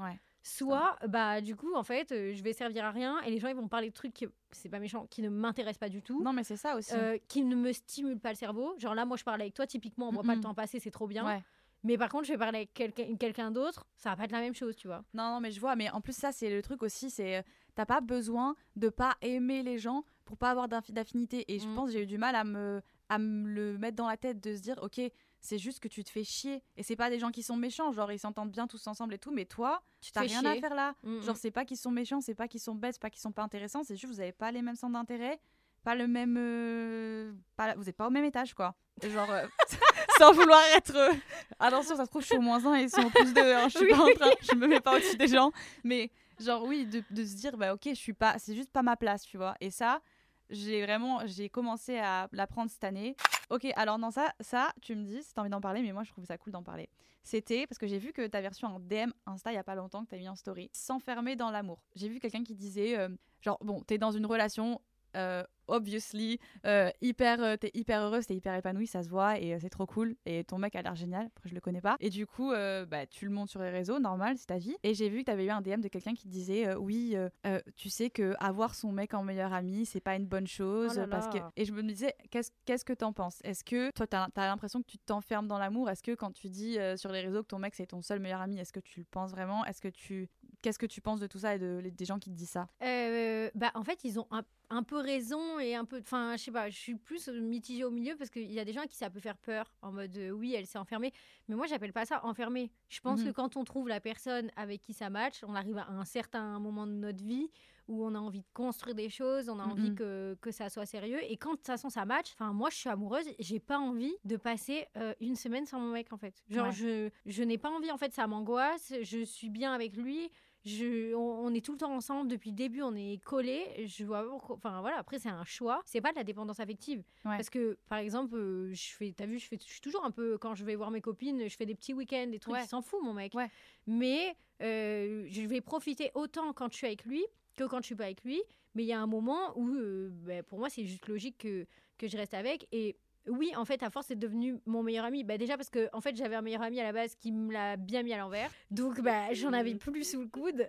Soit, bah, du coup, en fait, euh, je vais servir à rien et les gens, ils vont parler de trucs, qui, c'est pas méchant, qui ne m'intéressent pas du tout. Non, mais c'est ça aussi. Euh, qui ne me stimulent pas le cerveau. Genre là, moi, je parle avec toi, typiquement, on voit mm-hmm. pas le temps passer, c'est trop bien. Ouais. Mais par contre, je vais parler avec quelqu'un, quelqu'un d'autre, ça va pas être la même chose, tu vois. Non, non, mais je vois. Mais en plus, ça, c'est le truc aussi, c'est... T'as pas besoin de pas aimer les gens pour pas avoir d'affinité. Et je mm. pense que j'ai eu du mal à me, à me le mettre dans la tête, de se dire, ok... C'est juste que tu te fais chier. Et c'est pas des gens qui sont méchants. Genre, ils s'entendent bien tous ensemble et tout. Mais toi, tu t'as rien chier. à faire là. Mmh, genre, c'est pas qu'ils sont méchants, c'est pas qu'ils sont bêtes, c'est pas qu'ils sont pas intéressants. C'est juste que vous avez pas les mêmes centres d'intérêt. Pas le même... Euh... Pas... Vous êtes pas au même étage, quoi. Genre, euh... sans vouloir être... Euh... Attention, ça se trouve, je suis au moins un et ils sont au plus deux. Hein. Je suis oui. pas en train... Je me mets pas au-dessus des gens. Mais genre, oui, de, de se dire, bah ok, je suis pas... C'est juste pas ma place, tu vois. Et ça... J'ai vraiment, j'ai commencé à l'apprendre cette année. Ok, alors non, ça, ça, tu me dis si t'as envie d'en parler, mais moi je trouve ça cool d'en parler. C'était parce que j'ai vu que t'avais reçu un D M Insta il y a pas longtemps, que t'as mis en story. S'enfermer dans l'amour. J'ai vu quelqu'un qui disait, euh, genre, bon, t'es dans une relation, euh, obviously, euh, hyper, euh, t'es hyper heureuse, t'es hyper épanouie, ça se voit et euh, c'est trop cool. Et ton mec a l'air génial, après je le connais pas. Et du coup, euh, bah, tu le montes sur les réseaux, normal, c'est ta vie. Et j'ai vu que t'avais eu un D M de quelqu'un qui disait, euh, oui, euh, euh, tu sais que avoir son mec en meilleur ami, c'est pas une bonne chose. Oh là parce là. que... Et je me disais, qu'est-ce, qu'est-ce que t'en penses ? Est-ce que toi, t'as, t'as l'impression que tu t'enfermes dans l'amour ? Est-ce que quand tu dis euh, sur les réseaux que ton mec c'est ton seul meilleur ami, est-ce que tu le penses vraiment ? Est-ce que tu... Qu'est-ce que tu penses de tout ça et de, des gens qui te disent ça ? euh, bah, En fait, ils ont un, un peu raison et un peu... Enfin, je sais pas, je suis plus mitigée au milieu parce qu'il y a des gens à qui ça peut faire peur, en mode euh, oui, elle s'est enfermée. Mais moi, j'appelle pas ça enfermée. Je pense mm-hmm. que quand on trouve la personne avec qui ça match, on arrive à un certain moment de notre vie où on a envie de construire des choses, on a mm-hmm. envie que, que ça soit sérieux. Et quand de toute façon ça match, enfin moi je suis amoureuse, j'ai pas envie de passer euh, une semaine sans mon mec en fait. Genre ouais. je, je n'ai pas envie, en fait ça m'angoisse, je suis bien avec lui. Je, on, on est tout le temps ensemble depuis le début, on est collés. Je vois, enfin voilà. Après c'est un choix. C'est pas de la dépendance affective. Ouais. Parce que par exemple, euh, je fais, t'as vu, je fais, je suis toujours un peu quand je vais voir mes copines, je fais des petits week-ends, des trucs. Ouais. Il s'en fout mon mec. Ouais. Mais euh, je vais profiter autant quand je suis avec lui que quand je suis pas avec lui. Mais il y a un moment où, euh, bah, pour moi, c'est juste logique que que je reste avec et oui, en fait, à force, c'est devenu mon meilleur ami. Bah, déjà parce que en fait, j'avais un meilleur ami à la base qui me l'a bien mis à l'envers. Donc, bah, j'en avais plus sous le coude.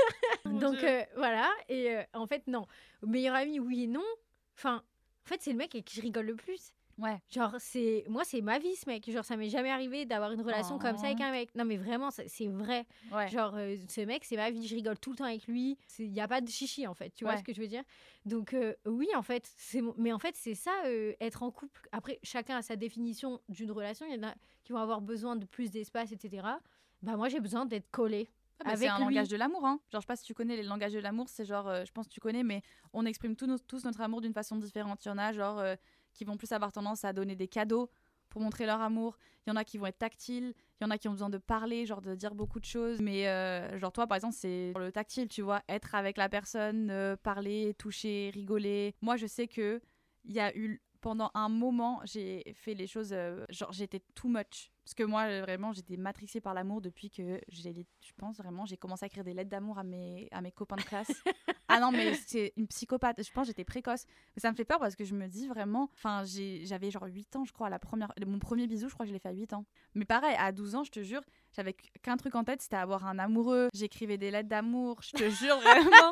Donc, euh, voilà. Et euh, en fait, non. Meilleur ami, oui et non. Enfin, en fait, c'est le mec avec qui je rigole le plus. Ouais. Genre, c'est... moi, c'est ma vie, ce mec. Genre, ça m'est jamais arrivé d'avoir une relation oh. comme ça avec un mec. Non, mais vraiment, c'est, c'est vrai. Ouais. Genre, euh, ce mec, c'est ma vie. Je rigole tout le temps avec lui. Il n'y a pas de chichi, en fait. Tu ouais. vois ce que je veux dire ? Donc, euh, oui, en fait. C'est... Mais en fait, c'est ça, euh, être en couple. Après, chacun a sa définition d'une relation. Il y en a qui vont avoir besoin de plus d'espace, et cetera. Bah, moi, j'ai besoin d'être collée. Ah bah c'est un lui. langage de l'amour, hein. Genre, je sais pas si tu connais les langages de l'amour. C'est genre, euh, je pense que tu connais, mais on exprime tous, nos, tous notre amour d'une façon différente. Il y en a, genre... Euh, qui vont plus avoir tendance à donner des cadeaux pour montrer leur amour. Il y en a qui vont être tactiles, il y en a qui ont besoin de parler, genre de dire beaucoup de choses. Mais euh, genre toi, par exemple, c'est le tactile, tu vois, être avec la personne, euh, parler, toucher, rigoler. Moi, je sais que il y a eu pendant un moment, j'ai fait les choses, euh, genre j'étais too much. Parce que moi, vraiment, j'étais matrixée par l'amour depuis que, j'ai, je pense vraiment, j'ai commencé à écrire des lettres d'amour à mes, à mes copains de classe. Ah non, mais c'est une psychopathe. Je pense que j'étais précoce. Mais ça me fait peur parce que je me dis vraiment... Enfin, j'ai, j'avais genre huit ans, je crois, à la première... Mon premier bisou, je crois que je l'ai fait à huit ans. Mais pareil, à douze ans, je te jure, j'avais qu'un truc en tête, c'était avoir un amoureux. J'écrivais des lettres d'amour, je te jure, vraiment.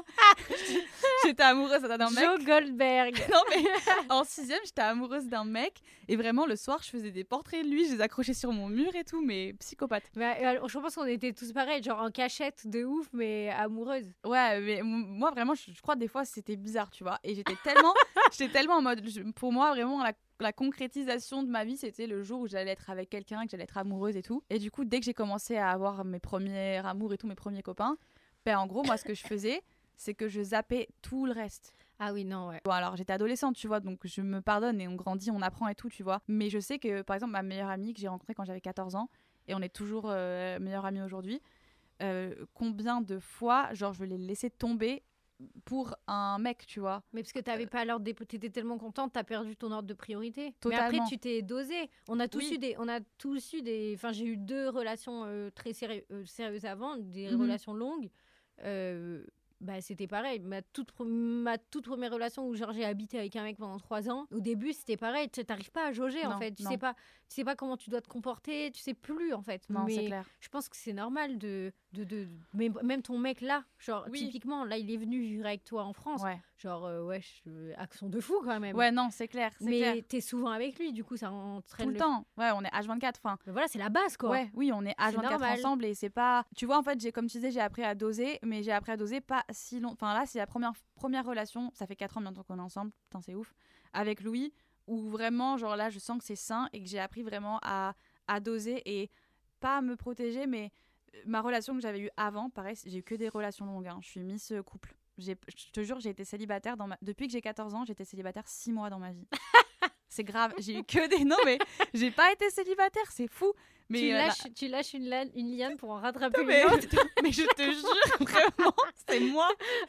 J'étais amoureuse d'un mec. Joe Goldberg. Non, mais en sixième, j'étais amoureuse d'un mec. Et vraiment, le soir, je faisais des portraits de lui, je les accrochais sur mon mur et tout, mais psychopathe. Mais, euh, je pense qu'on était tous pareils, genre en cachette de ouf, mais amoureuse. Ouais, mais m- moi vraiment, je, je crois des fois c'était bizarre, tu vois. Et j'étais tellement, j'étais tellement en mode, je, pour moi vraiment la, la concrétisation de ma vie, c'était le jour où j'allais être avec quelqu'un, que j'allais être amoureuse et tout. Et du coup, dès que j'ai commencé à avoir mes premiers amours et tout, mes premiers copains, ben en gros, moi, ce que je faisais, c'est que je zappais tout le reste. Ah oui, non, ouais. Bon, alors, j'étais adolescente, tu vois, donc je me pardonne et on grandit, on apprend et tout, tu vois. Mais je sais que, par exemple, ma meilleure amie que j'ai rencontrée quand j'avais quatorze ans, et on est toujours euh, meilleure amie aujourd'hui, euh, combien de fois, genre, je l'ai laissé tomber pour un mec, tu vois. Mais parce que t'avais euh... pas l'ordre des... t'étais tellement contente, t'as perdu ton ordre de priorité. Totalement. Mais après, tu t'es dosée. On a tous oui. eu des... On a tous eu des... Enfin, j'ai eu deux relations euh, très séri... euh, sérieuses avant, des mm-hmm. relations longues. Euh... bah, c'était pareil. Ma toute, ma toute première relation où genre, j'ai habité avec un mec pendant trois ans, au début, c'était pareil. Tu n'arrives pas à jauger, non, en fait. Tu sais pas, tu sais pas comment tu dois te comporter, tu sais plus, en fait. Non, mais c'est clair. Je pense que c'est normal de... de, de, de mais même ton mec, là, genre, oui. typiquement, là, il est venu vivre avec toi en France. Ouais. Genre, euh, ouais, je... action de fou, quand même. Ouais, non, c'est clair. C'est mais clair. t'es souvent avec lui, du coup, ça entraîne tout le, le temps. Ouais, on est H vingt-quatre. Enfin, mais voilà, c'est la base, quoi. Ouais, oui, on est H vingt-quatre ensemble et c'est pas. Tu vois, en fait, j'ai, comme tu disais, j'ai appris à doser, mais j'ai appris à doser pas si long. Enfin, là, c'est la première, première relation. Ça fait quatre ans maintenant qu'on est ensemble. Putain, c'est ouf. Avec Louis, où vraiment, genre là, je sens que c'est sain et que j'ai appris vraiment à, à doser et pas à me protéger, mais ma relation que j'avais eue avant, pareil, j'ai eu que des relations longues. Hein. Je suis Miss Couple. J'ai, je te jure, j'ai été célibataire dans ma... depuis que j'ai quatorze ans, j'étais célibataire six mois dans ma vie. C'est grave, j'ai eu que des... Non, mais j'ai pas été célibataire, c'est fou. Mais tu, euh, lâches, là... tu lâches une, la... une liane pour en rattraper mais... une autre. Mais je te jure, vraiment, c'est moi.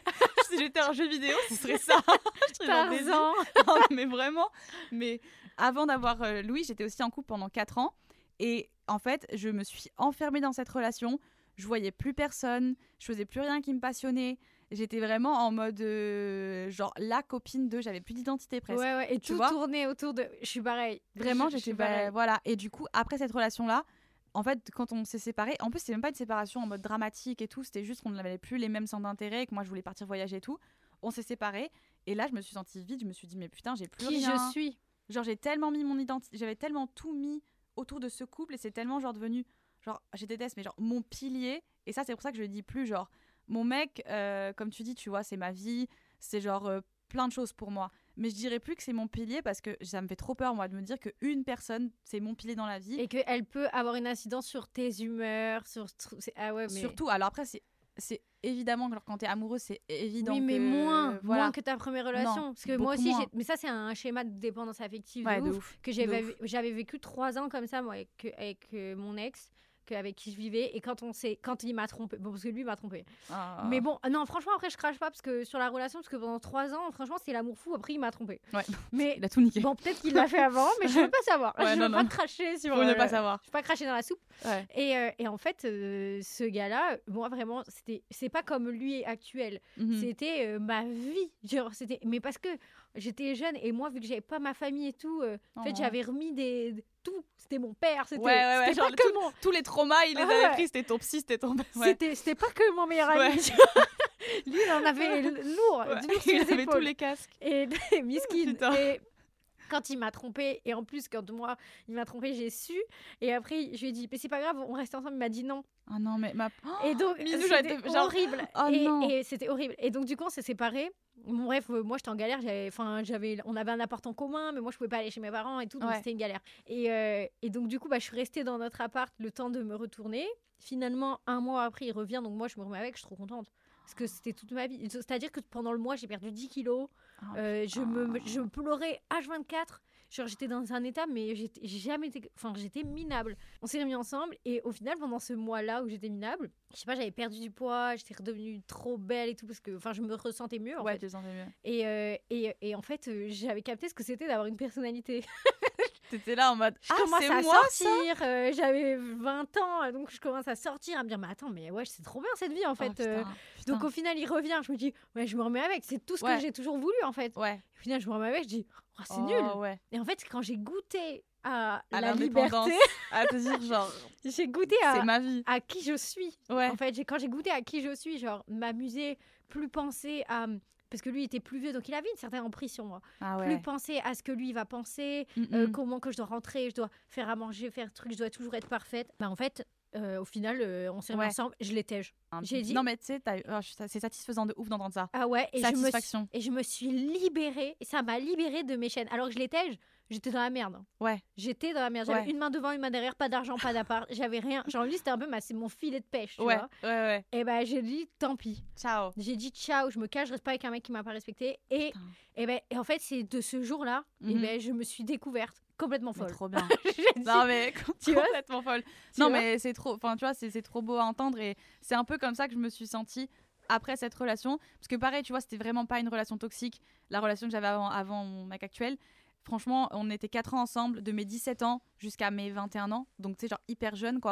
Si j'étais un jeu vidéo, ce serait ça. Tarzan. Non, mais vraiment. Mais avant d'avoir euh, Louis, j'étais aussi en couple pendant quatre ans. Et en fait, je me suis enfermée dans cette relation. Je voyais plus personne. Je faisais plus rien qui me passionnait. J'étais vraiment en mode euh, genre la copine de, j'avais plus d'identité presque. Ouais ouais, et tout tournait autour de, je suis pareil. Vraiment, je, j'étais je bah, voilà. Et du coup, après cette relation là, en fait, quand on s'est séparés, en plus c'est même pas une séparation en mode dramatique et tout, c'était juste qu'on n'avait plus les mêmes centres d'intérêt, et que moi je voulais partir voyager et tout. On s'est séparés et là je me suis sentie vide, je me suis dit mais putain j'ai plus qui rien. je suis. Genre j'ai tellement mis mon identité, j'avais tellement tout mis autour de ce couple et c'est tellement genre devenu genre je déteste mais genre mon pilier et ça c'est pour ça que je le dis plus genre. Mon mec, euh, comme tu dis, tu vois, c'est ma vie, c'est genre euh, plein de choses pour moi. Mais je dirais plus que c'est mon pilier parce que ça me fait trop peur, moi, de me dire qu'une personne, c'est mon pilier dans la vie. Et qu'elle peut avoir une incidence sur tes humeurs, sur... Ah ouais, mais... Surtout, alors après, c'est, c'est évidemment que quand t'es amoureux, c'est évident oui, mais que... moins, voilà. moins que ta première relation. Non, parce que moi aussi, moins. j'ai... mais ça, c'est un schéma de dépendance affective ouais, de, de ouf, ouf, que j'avais, ouf. j'avais vécu trois ans comme ça, moi, avec, avec euh, mon ex. Avec qui je vivais et quand on s'est quand il m'a trompé bon parce que lui m'a trompé ah. mais bon non franchement après je crache pas parce que sur la relation parce que pendant trois ans franchement c'était l'amour fou après il m'a trompé ouais mais il a tout niqué bon peut-être qu'il l'a fait avant mais je veux pas savoir ouais, je non, veux non. pas cracher sur faut euh, ne pas savoir je veux pas cracher dans la soupe ouais. et, euh, et en fait euh, ce gars là moi vraiment c'était c'est pas comme lui actuel mm-hmm. c'était euh, ma vie genre c'était mais parce que j'étais jeune et moi vu que j'avais pas ma famille et tout euh, en oh. fait j'avais remis des tout c'était mon père c'était, ouais, ouais, ouais, c'était pas que tout, mon... tous les traumas il les ah, avait ouais. pris c'était ton psy c'était ton ouais. c'était c'était pas que mon meilleur ami ouais. lui il en avait lourd ouais. lourd il avait épaules. Tous les casques et miskin et quand il m'a trompée et en plus quand moi il m'a trompée j'ai su et après je lui ai dit mais c'est pas grave on reste ensemble il m'a dit non ah non mais ma et donc Misou, c'était genre... horrible oh, et, non. et c'était horrible et donc du coup on s'est séparés. Bon, bref, euh, moi j'étais en galère, j'avais, j'avais, on avait un appart en commun, mais moi je pouvais pas aller chez mes parents et tout, donc ouais. c'était une galère. Et, euh, et donc du coup, bah, je suis restée dans notre appart le temps de me retourner. Finalement, un mois après, il revient, donc moi je me remets avec, je suis trop contente. Parce que c'était toute ma vie. C'est-à-dire que pendant le mois, j'ai perdu dix kilos, oh, euh, je, me, je me pleurais H vingt-quatre. Genre, j'étais dans un état, mais j'étais, j'ai jamais été... Enfin, j'étais minable. On s'est remis ensemble et au final, pendant ce mois-là où j'étais minable, je sais pas, j'avais perdu du poids, j'étais redevenue trop belle et tout parce que, enfin, je me ressentais mieux. En ouais, fait. tu te sentais mieux. Et, euh, et, et en fait, euh, j'avais capté ce que c'était d'avoir une personnalité. T'étais là en mode je ah, commence c'est à moi, sortir, euh, j'avais vingt ans, donc je commence à sortir, à me dire, mais attends, mais ouais, c'est trop bien cette vie en fait. Oh, putain, euh, putain. Donc au final, il revient, je me dis, ouais, je me remets avec, c'est tout ce ouais. que j'ai toujours voulu en fait. Ouais. Au final, je me remets avec, je dis, oh, c'est oh, nul. Ouais. Et en fait, quand j'ai goûté à, à la liberté, à te dire genre, j'ai goûté à, c'est ma vie. à qui je suis. Ouais. En fait, j'ai, quand j'ai goûté à qui je suis, genre m'amuser, plus penser à... Parce que lui était plus vieux, donc il avait une certaine emprise sur moi. Ah ouais. Plus penser à ce que lui va penser, euh, comment que je dois rentrer, je dois faire à manger, faire truc, je dois toujours être parfaite. Bah en fait, euh, au final, euh, on s'est remis ouais. ensemble, je l'étais. J'ai dit. Non mais tu sais, oh, c'est satisfaisant de ouf d'entendre ça. Ah ouais. Et satisfaction. Je me, et je me suis libérée, et ça m'a libérée de mes chaînes. Alors que je l'étais, j'étais dans la merde. Ouais. J'étais dans la merde. J'avais ouais. une main devant, une main derrière, pas d'argent, pas d'appart. J'avais rien. Genre lui, c'était un peu ma, c'est mon filet de pêche, tu ouais. vois. Ouais, ouais. Et bah j'ai dit tant pis. Ciao. J'ai dit ciao, je me cache, je reste pas avec un mec qui m'a pas respectée. Et, et, ben, et en fait, c'est de ce jour-là, mm-hmm. et ben, je me suis découverte complètement folle. Mais trop bien. non mais tu complètement folle. Tu non vois mais c'est trop, enfin tu vois, c'est, c'est trop beau à entendre et c'est un peu comme ça que je me suis sentie après cette relation. Parce que pareil, tu vois, c'était vraiment pas une relation toxique. La relation que j'avais avant, avant mon mec actuel. Franchement, on était quatre ans ensemble, de mes dix-sept ans jusqu'à mes vingt et un ans. Donc, tu sais, genre hyper jeune, quoi.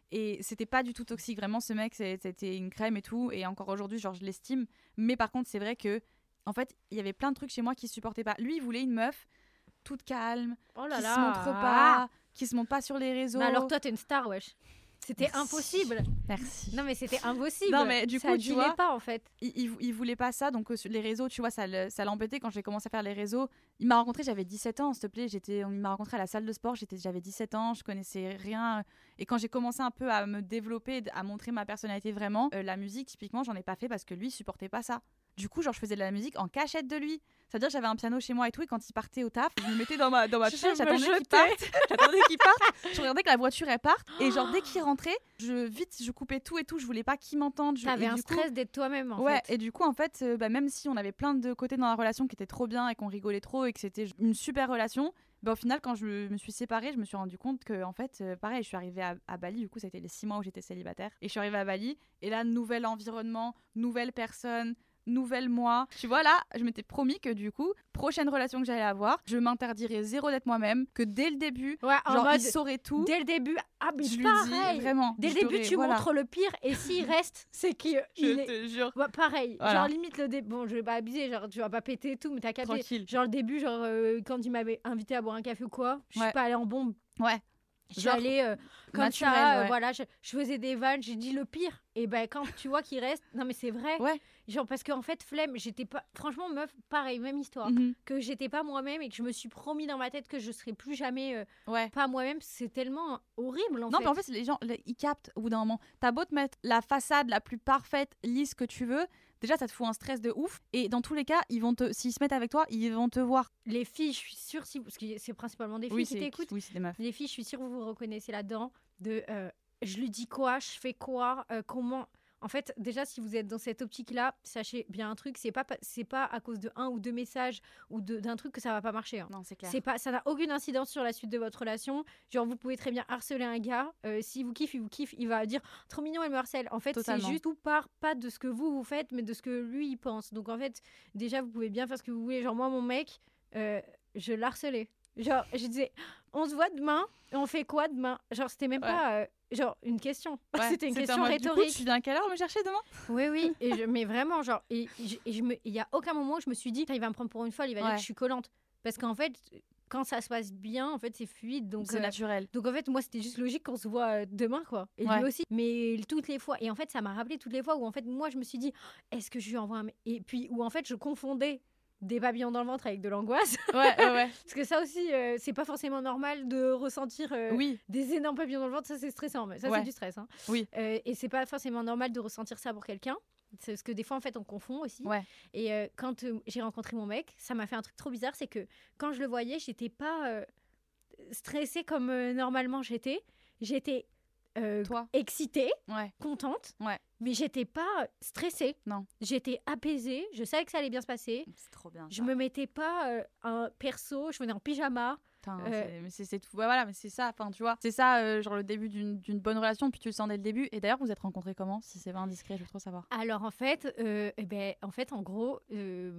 Et c'était pas du tout toxique. Vraiment, ce mec, c'était une crème et tout. Et encore aujourd'hui, genre, je l'estime. Mais par contre, c'est vrai que, en fait, il y avait plein de trucs chez moi qui supportaient pas. Lui, il voulait une meuf toute calme, oh là qui là. se montre pas, qui se montre pas sur les réseaux. Mais alors, toi, t'es une star, wesh. C'était Merci. Impossible. Merci. Non, mais c'était impossible. Non, mais du ça coup, tu vois, pas en fait. Il, il, il voulait pas ça, donc euh, sur les réseaux, tu vois, ça, le, ça l'embêtait quand j'ai commencé à faire les réseaux. Il m'a rencontré, j'avais dix-sept ans, s'il te plaît. J'étais, il m'a rencontré à la salle de sport, j'étais, j'avais dix-sept ans, je connaissais rien. Et quand j'ai commencé un peu à me développer, à montrer ma personnalité vraiment, euh, la musique, typiquement, j'en ai pas fait parce que lui, il supportait pas ça. Du coup, genre, je faisais de la musique en cachette de lui. C'est-à-dire, j'avais un piano chez moi et tout, et quand il partait au taf, je me mettais dans ma, dans ma pièce, j'attendais qu'il parte. J'attendais qu'il parte. Je regardais que la voiture, elle parte. Et genre, dès qu'il rentrait, je, vite, je coupais tout et tout. Je voulais pas qu'il m'entende. Je, T'avais un coup, stress d'être toi-même, en ouais, fait. et du coup, en fait, euh, bah, même si on avait plein de côtés dans la relation qui étaient trop bien et qu'on rigolait trop et que c'était une super relation, bah, au final, quand je me suis séparée, je me suis rendu compte que, en fait, euh, pareil, je suis arrivée à, à Bali. Du coup, ça a été les six mois où j'étais célibataire. Et je suis arrivée à Bali. Et là, nouvel environnement, nouvelle personne, nouvelle moi. Tu vois, là, je m'étais promis que du coup, prochaine relation que j'allais avoir, je m'interdirais zéro d'être moi-même, que dès le début, ouais, genre, mode, il saurait tout. Dès le début, ah, mais je pareil. lui dis, vraiment. Dès le début, tu voilà. montres le pire, et s'il reste, c'est qu'il Je il te est... jure. Ouais, pareil, voilà. genre limite le début, bon, je vais pas abuser, genre tu vas pas péter et tout, mais t'as capté. Tranquille. Genre le début, genre euh, quand il m'avait invité à boire un café ou quoi, je suis ouais. pas allée en bombe. Ouais. Je suis allée euh, comme naturel, ça, ouais. euh, voilà, je, je faisais des vannes, j'ai dit le pire. Et ben quand tu vois qu'il reste, non mais c'est vrai. Ouais. Genre parce qu'en fait flemme, j'étais pas, franchement meuf, pareil, même histoire, mm-hmm. que j'étais pas moi-même et que je me suis promis dans ma tête que je serais plus jamais euh, ouais. pas moi-même. C'est tellement horrible en non, fait. Non mais en fait les gens, les, ils captent au bout d'un moment. T'as beau te mettre la façade la plus parfaite, lisse que tu veux. Déjà, ça te fout un stress de ouf. Et dans tous les cas, ils vont te, s'ils se mettent avec toi, ils vont te voir. Les filles, je suis sûre, si, parce que c'est principalement des filles oui, qui t'écoutent. Oui, c'est des meufs. Les filles, je suis sûre que vous vous reconnaissez là-dedans. De, euh, je lui dis quoi, je fais quoi, euh, comment. En fait, déjà, si vous êtes dans cette optique-là, sachez bien un truc, c'est pas, c'est pas à cause de un ou deux messages ou de, d'un truc que ça va pas marcher. Hein. Non, c'est clair. C'est pas, ça n'a aucune incidence sur la suite de votre relation. Genre, vous pouvez très bien harceler un gars. Euh, si vous kiffe, il vous kiffe, il va dire « Trop mignon, elle me harcèle ». En fait, Totalement. C'est juste tout part pas de ce que vous, vous faites, mais de ce que lui, il pense. Donc, en fait, déjà, vous pouvez bien faire ce que vous voulez. Genre, moi, mon mec, euh, je l'harcelais. Genre, je disais « On se voit demain, on fait quoi demain ?» Genre, c'était même ouais. pas... Euh, genre une question ouais, c'était une c'était question rhétorique. Du coup, tu viens à quelle heure me chercher demain? Oui oui et je, mais vraiment genre et, et je me il y a aucun moment où je me suis dit il va me prendre pour une folle, il va ouais. dire que je suis collante parce qu'en fait quand ça se passe bien en fait c'est fluide donc c'est euh, naturel. Donc en fait moi c'était juste logique qu'on se voit demain quoi et ouais. lui aussi mais toutes les fois et en fait ça m'a rappelé toutes les fois où en fait moi je me suis dit est-ce que je lui envoie un et puis où en fait je confondais des papillons dans le ventre avec de l'angoisse. Ouais, ouais, ouais. Parce que ça aussi, euh, c'est pas forcément normal de ressentir euh, oui. des énormes papillons dans le ventre. Ça, c'est stressant. Mais ça, ouais. c'est du stress. Hein. Oui. Euh, et c'est pas forcément normal de ressentir ça pour quelqu'un. C'est parce que des fois, en fait, on confond aussi. Ouais. Et euh, quand euh, j'ai rencontré mon mec, ça m'a fait un truc trop bizarre. C'est que quand je le voyais, j'étais pas euh, stressée comme euh, normalement j'étais. J'étais euh, Toi. excitée, ouais. contente. Ouais. Mais j'étais pas stressée. Non. J'étais apaisée. Je savais que ça allait bien se passer. C'est trop bien. Ça. Je me mettais pas euh, un perso. Je venais en pyjama. Putain, euh... c'est, mais c'est, c'est tout. Ouais, voilà, mais c'est ça. Enfin, tu vois, c'est ça, euh, genre le début d'une, d'une bonne relation. Puis tu le sens dès le début. Et d'ailleurs, vous êtes rencontrés comment? Si c'est pas indiscret, je veux trop savoir. Alors en fait, euh, eh ben, en fait, en gros, euh,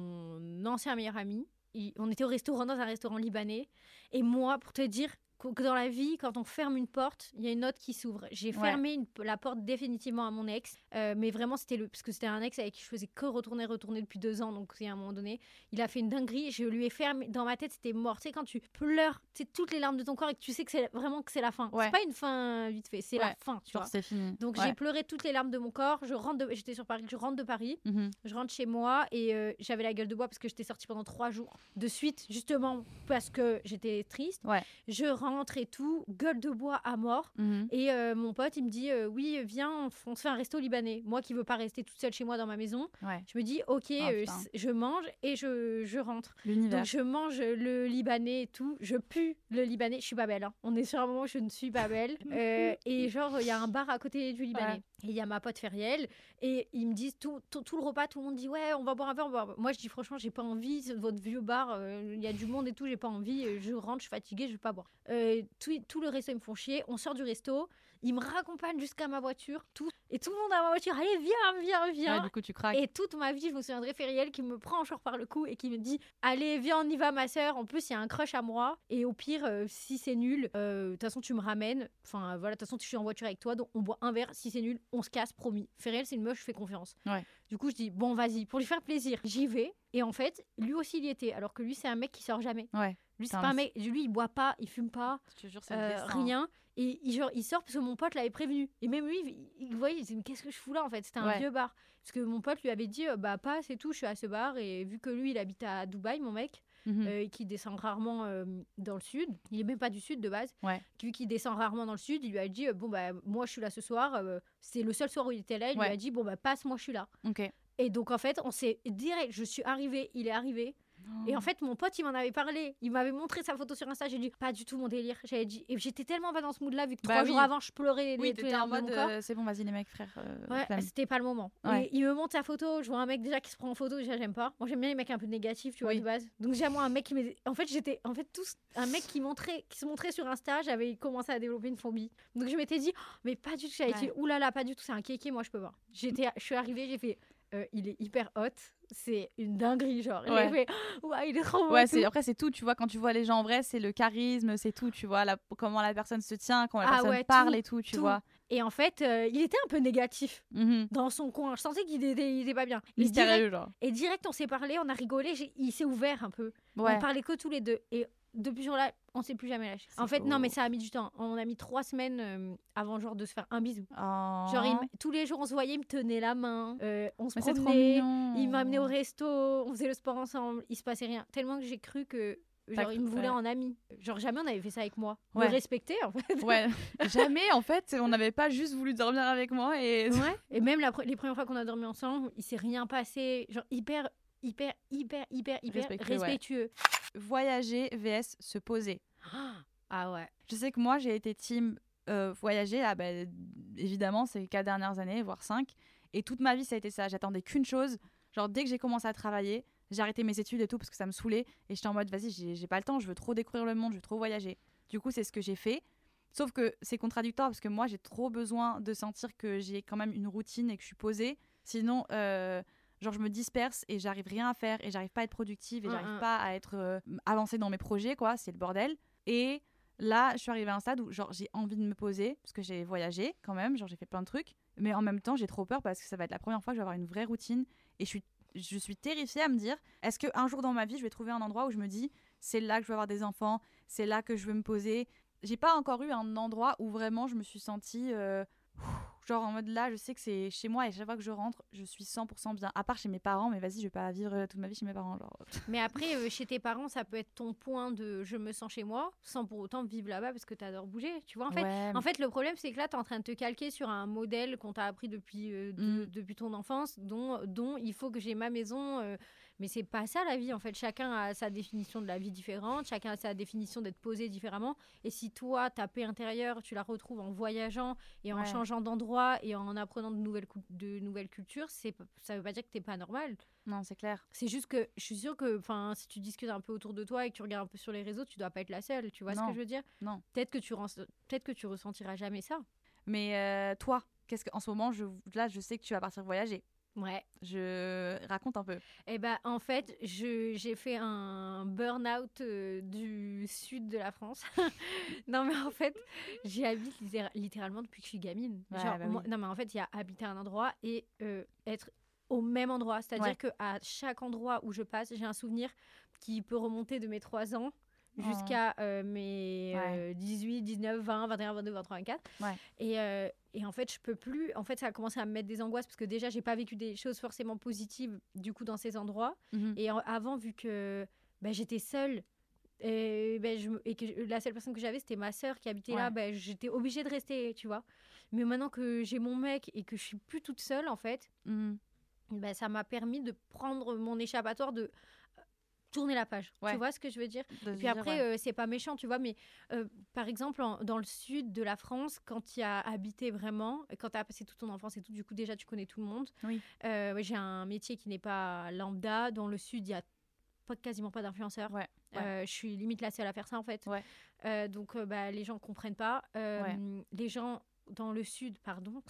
mon ancien meilleur ami, il, on était au restaurant dans un restaurant libanais. Et moi, pour te dire. Que dans la vie, quand on ferme une porte, il y a une autre qui s'ouvre. J'ai fermé ouais. une, la porte définitivement à mon ex, euh, mais vraiment c'était le parce que c'était un ex avec qui je faisais que retourner, retourner depuis deux ans. Donc à un moment donné, il a fait une dinguerie. Je lui ai fermé. Dans ma tête, c'était mort. Tu sais quand tu pleures, tu sais toutes les larmes de ton corps et que tu sais que c'est vraiment que c'est la fin. Ouais. C'est pas une fin vite fait, c'est ouais. la fin. Tu Genre vois. C'est fini. Donc ouais. j'ai pleuré toutes les larmes de mon corps. Je rentre, de, j'étais sur Paris. Je rentre de Paris. Mm-hmm. Je rentre chez moi et euh, j'avais la gueule de bois parce que j'étais sortie pendant trois jours de suite, justement parce que j'étais triste. Ouais. Je rentre et tout. Gueule de bois à mort mmh. et euh, mon pote il me dit euh, oui viens on, on se fait un resto libanais. Moi qui veux pas rester toute seule chez moi dans ma maison, ouais. je me dis ok oh, euh, je mange et je, je rentre. L'univers. Donc je mange le libanais et tout, je pue le libanais, je suis pas belle hein. On est sur un moment où je ne suis pas belle euh, et genre il y a un bar à côté du libanais ouais. et il y a ma pote Feriel et ils me disent tout, tout, tout le repas tout le monde dit ouais on va boire un verre, on va boire. Moi je dis franchement j'ai pas envie, c'est votre vieux bar, il euh, y a du monde et tout, j'ai pas envie, je rentre, je suis fatiguée, je veux pas boire. Euh, tout, tout le resto ils me font chier, on sort du resto, Il me raccompagne jusqu'à ma voiture, tout, et tout le monde à ma voiture, allez, viens, viens, viens. Ouais, du coup, tu craques. Et toute ma vie, je me souviendrai Fériel qui me prend genre par le cou et qui me dit, allez, viens, on y va, ma sœur. En plus, il y a un crush à moi. Et au pire, euh, si c'est nul, de euh, toute façon, tu me ramènes. Enfin, voilà, de toute façon, je suis en voiture avec toi, donc on boit un verre. Si c'est nul, on se casse, promis. Fériel, c'est une meuf, je fais confiance. Ouais. Du coup, je dis, bon, vas-y, pour lui faire plaisir, j'y vais. Et en fait, lui aussi, il y était. Alors que lui, c'est un mec qui sort jamais. Ouais. Lui, c'est pas un mec. Lui, il boit pas, il fume pas. Je te jure, c'est euh, rien. Et il, genre, il sort parce que mon pote l'avait prévenu. Et même lui, il, il voyait, il disait, mais qu'est-ce que je fous là en fait? C'était un ouais. vieux bar. Parce que mon pote lui avait dit, bah, passe et tout, je suis à ce bar. Et vu que lui, il habite à Dubaï, mon mec, mm-hmm. euh, et qu'il descend rarement euh, dans le sud, il est même pas du sud de base. Ouais. Vu qu'il descend rarement dans le sud, il lui a dit, euh, bon, bah, moi, je suis là ce soir. Euh, c'est le seul soir où il était là. Il ouais. lui a dit, bon, bah, passe, moi, je suis là. Ok. Et donc, en fait, on s'est direct, je suis arrivée, il est arrivé. Oh. Et en fait, mon pote, il m'en avait parlé. Il m'avait montré sa photo sur Insta. J'ai dit, pas du tout mon délire. J'avais dit, et j'étais tellement pas dans ce mood-là, vu que bah trois oui. jours avant, je pleurais. Oui, les, t'étais en mode, euh, c'est bon, vas-y, les mecs, frères. Euh, ouais, flemme. C'était pas le moment. Ouais. Et il me montre sa photo. Je vois un mec déjà qui se prend en photo. Déjà, j'aime pas. Moi, j'aime bien les mecs un peu négatifs, tu vois, oui. de base. Donc, j'ai moi un mec qui m'est. En fait, j'étais. En fait, tous. Un mec qui, montrait, qui se montrait sur Insta, j'avais commencé à développer une phobie. Donc, je m'étais dit, oh, mais pas du tout. J'avais ouais. dit, oulala, pas du tout. C'est un kéké, moi, je peux pas. J'étais, je suis arrivée, j'ai fait. Euh, il est hyper hot, c'est une dinguerie, genre. Ouais. Fait, ouais, il est trop beau. Ouais, c'est, après, c'est tout, tu vois, quand tu vois les gens en vrai, c'est le charisme, c'est tout, tu vois, la, comment la personne se tient, comment la ah, personne ouais, parle tout, et tout, tu tout. vois. Et en fait, euh, il était un peu négatif mm-hmm. dans son coin. Je sentais qu'il était, il était pas bien. Mystérieux, genre. Et direct, on s'est parlé, on a rigolé, j'ai, il s'est ouvert un peu. Ouais. On parlait que tous les deux. Et depuis ce jour-là, on s'est plus jamais lâché. En fait, beau. non, mais ça a mis du temps. On a mis trois semaines euh, avant genre de se faire un bisou. Oh. Genre, il, tous les jours, on se voyait, il me tenait la main. Euh, on se mais promenait. Il m'a amené au resto. On faisait le sport ensemble. Il se passait rien. Tellement que j'ai cru que genre, il me voulait ouais. en ami. Genre, jamais on avait fait ça avec moi. Ouais. Me respecter, en fait. Ouais. Jamais, en fait, on n'avait pas juste voulu dormir avec moi. Et, ouais. et même la, les premières fois qu'on a dormi ensemble, il s'est rien passé. Genre, hyper, hyper, hyper, hyper, hyper respectueux. respectueux. Ouais. Voyager vs se poser. Ah ouais. Je sais que moi, j'ai été team euh, voyager. Ah bah, évidemment, c'est les quatre dernières années, voire cinq. Et toute ma vie, ça a été ça. J'attendais qu'une chose. Genre, dès que j'ai commencé à travailler, j'ai arrêté mes études et tout parce que ça me saoulait. Et j'étais en mode, vas-y, j'ai, j'ai pas le temps, je veux trop découvrir le monde, je veux trop voyager. Du coup, c'est ce que j'ai fait. Sauf que c'est contradictoire parce que moi, j'ai trop besoin de sentir que j'ai quand même une routine et que je suis posée. Sinon... Euh, genre je me disperse et j'arrive rien à faire et j'arrive pas à être productive et j'arrive mmh, pas à être euh, avancée dans mes projets, quoi, c'est le bordel. Et là je suis arrivée à un stade où genre j'ai envie de me poser parce que j'ai voyagé quand même, genre j'ai fait plein de trucs, mais en même temps j'ai trop peur parce que ça va être la première fois que je vais avoir une vraie routine et je suis, je suis terrifiée à me dire est-ce qu'un jour dans ma vie je vais trouver un endroit où je me dis c'est là que je veux avoir des enfants, c'est là que je veux me poser. J'ai pas encore eu un endroit où vraiment je me suis sentie euh, genre en mode là je sais que c'est chez moi et chaque fois que je rentre je suis cent pour cent bien, à part chez mes parents, mais vas-y je vais pas vivre toute ma vie chez mes parents genre. Mais après euh, chez tes parents ça peut être ton point de je me sens chez moi sans pour autant vivre là-bas parce que t'adores bouger, tu vois en fait. Ouais. En fait le problème c'est que là t'es en train de te calquer sur un modèle qu'on t'a appris depuis, euh, de, mm. depuis ton enfance dont, dont il faut que j'ai ma maison euh, mais c'est pas ça la vie en fait, chacun a sa définition de la vie différente, chacun a sa définition d'être posé différemment et si toi ta paix intérieure tu la retrouves en voyageant et en ouais. changeant d'endroit et en apprenant de nouvelles, cou- de nouvelles cultures, c'est, ça veut pas dire que t'es pas normal. Non, c'est clair. C'est juste que je suis sûre que si tu discutes un peu autour de toi et que tu regardes un peu sur les réseaux, tu dois pas être la seule, tu vois non. ce que je veux dire? Non. Peut-être que tu, ren- peut-être que tu ressentiras jamais ça. Mais euh, toi, qu'est-ce que, en ce moment, je, là je sais que tu vas partir voyager. Ouais. Je raconte un peu. Eh ben, en fait, je, j'ai fait un burn-out euh, du sud de la France. Non, mais en fait, j'y habite littér- littéralement depuis que je suis gamine. Ouais, Genre, bah moi, oui. Non, mais en fait, il y a habiter à un endroit et euh, être au même endroit. C'est-à-dire ouais. qu'à chaque endroit où je passe, j'ai un souvenir qui peut remonter de mes trois ans jusqu'à euh, mes euh, ouais. dix-huit, dix-neuf, vingt, vingt et un, vingt-deux, vingt-trois, vingt-quatre. Ouais. Et, euh, et en fait, je peux plus. En fait, ça a commencé à me mettre des angoisses parce que déjà, j'ai pas vécu des choses forcément positives du coup dans ces endroits. Mm-hmm. Et en, avant, vu que bah, j'étais seule et, bah, je, et que je, la seule personne que j'avais, c'était ma sœur qui habitait ouais. là, bah, j'étais obligée de rester, tu vois. Mais maintenant que j'ai mon mec et que je suis plus toute seule, en fait, mm-hmm. bah, ça m'a permis de prendre mon échappatoire de tourner la page, ouais. tu vois ce que je veux dire? Et puis après, ouais. euh, c'est pas méchant, tu vois, mais euh, par exemple, en, dans le sud de la France, quand tu as habité vraiment, quand tu as passé toute ton enfance et tout, du coup, déjà, tu connais tout le monde. Oui. Euh, ouais, j'ai un métier qui n'est pas lambda. Dans le sud, il y a pas, quasiment pas d'influenceurs. Ouais. Euh, ouais. Je suis limite la seule à faire ça, en fait. Ouais. Euh, donc, euh, bah, les gens comprennent pas. Euh, ouais. Les gens dans le sud, pardon,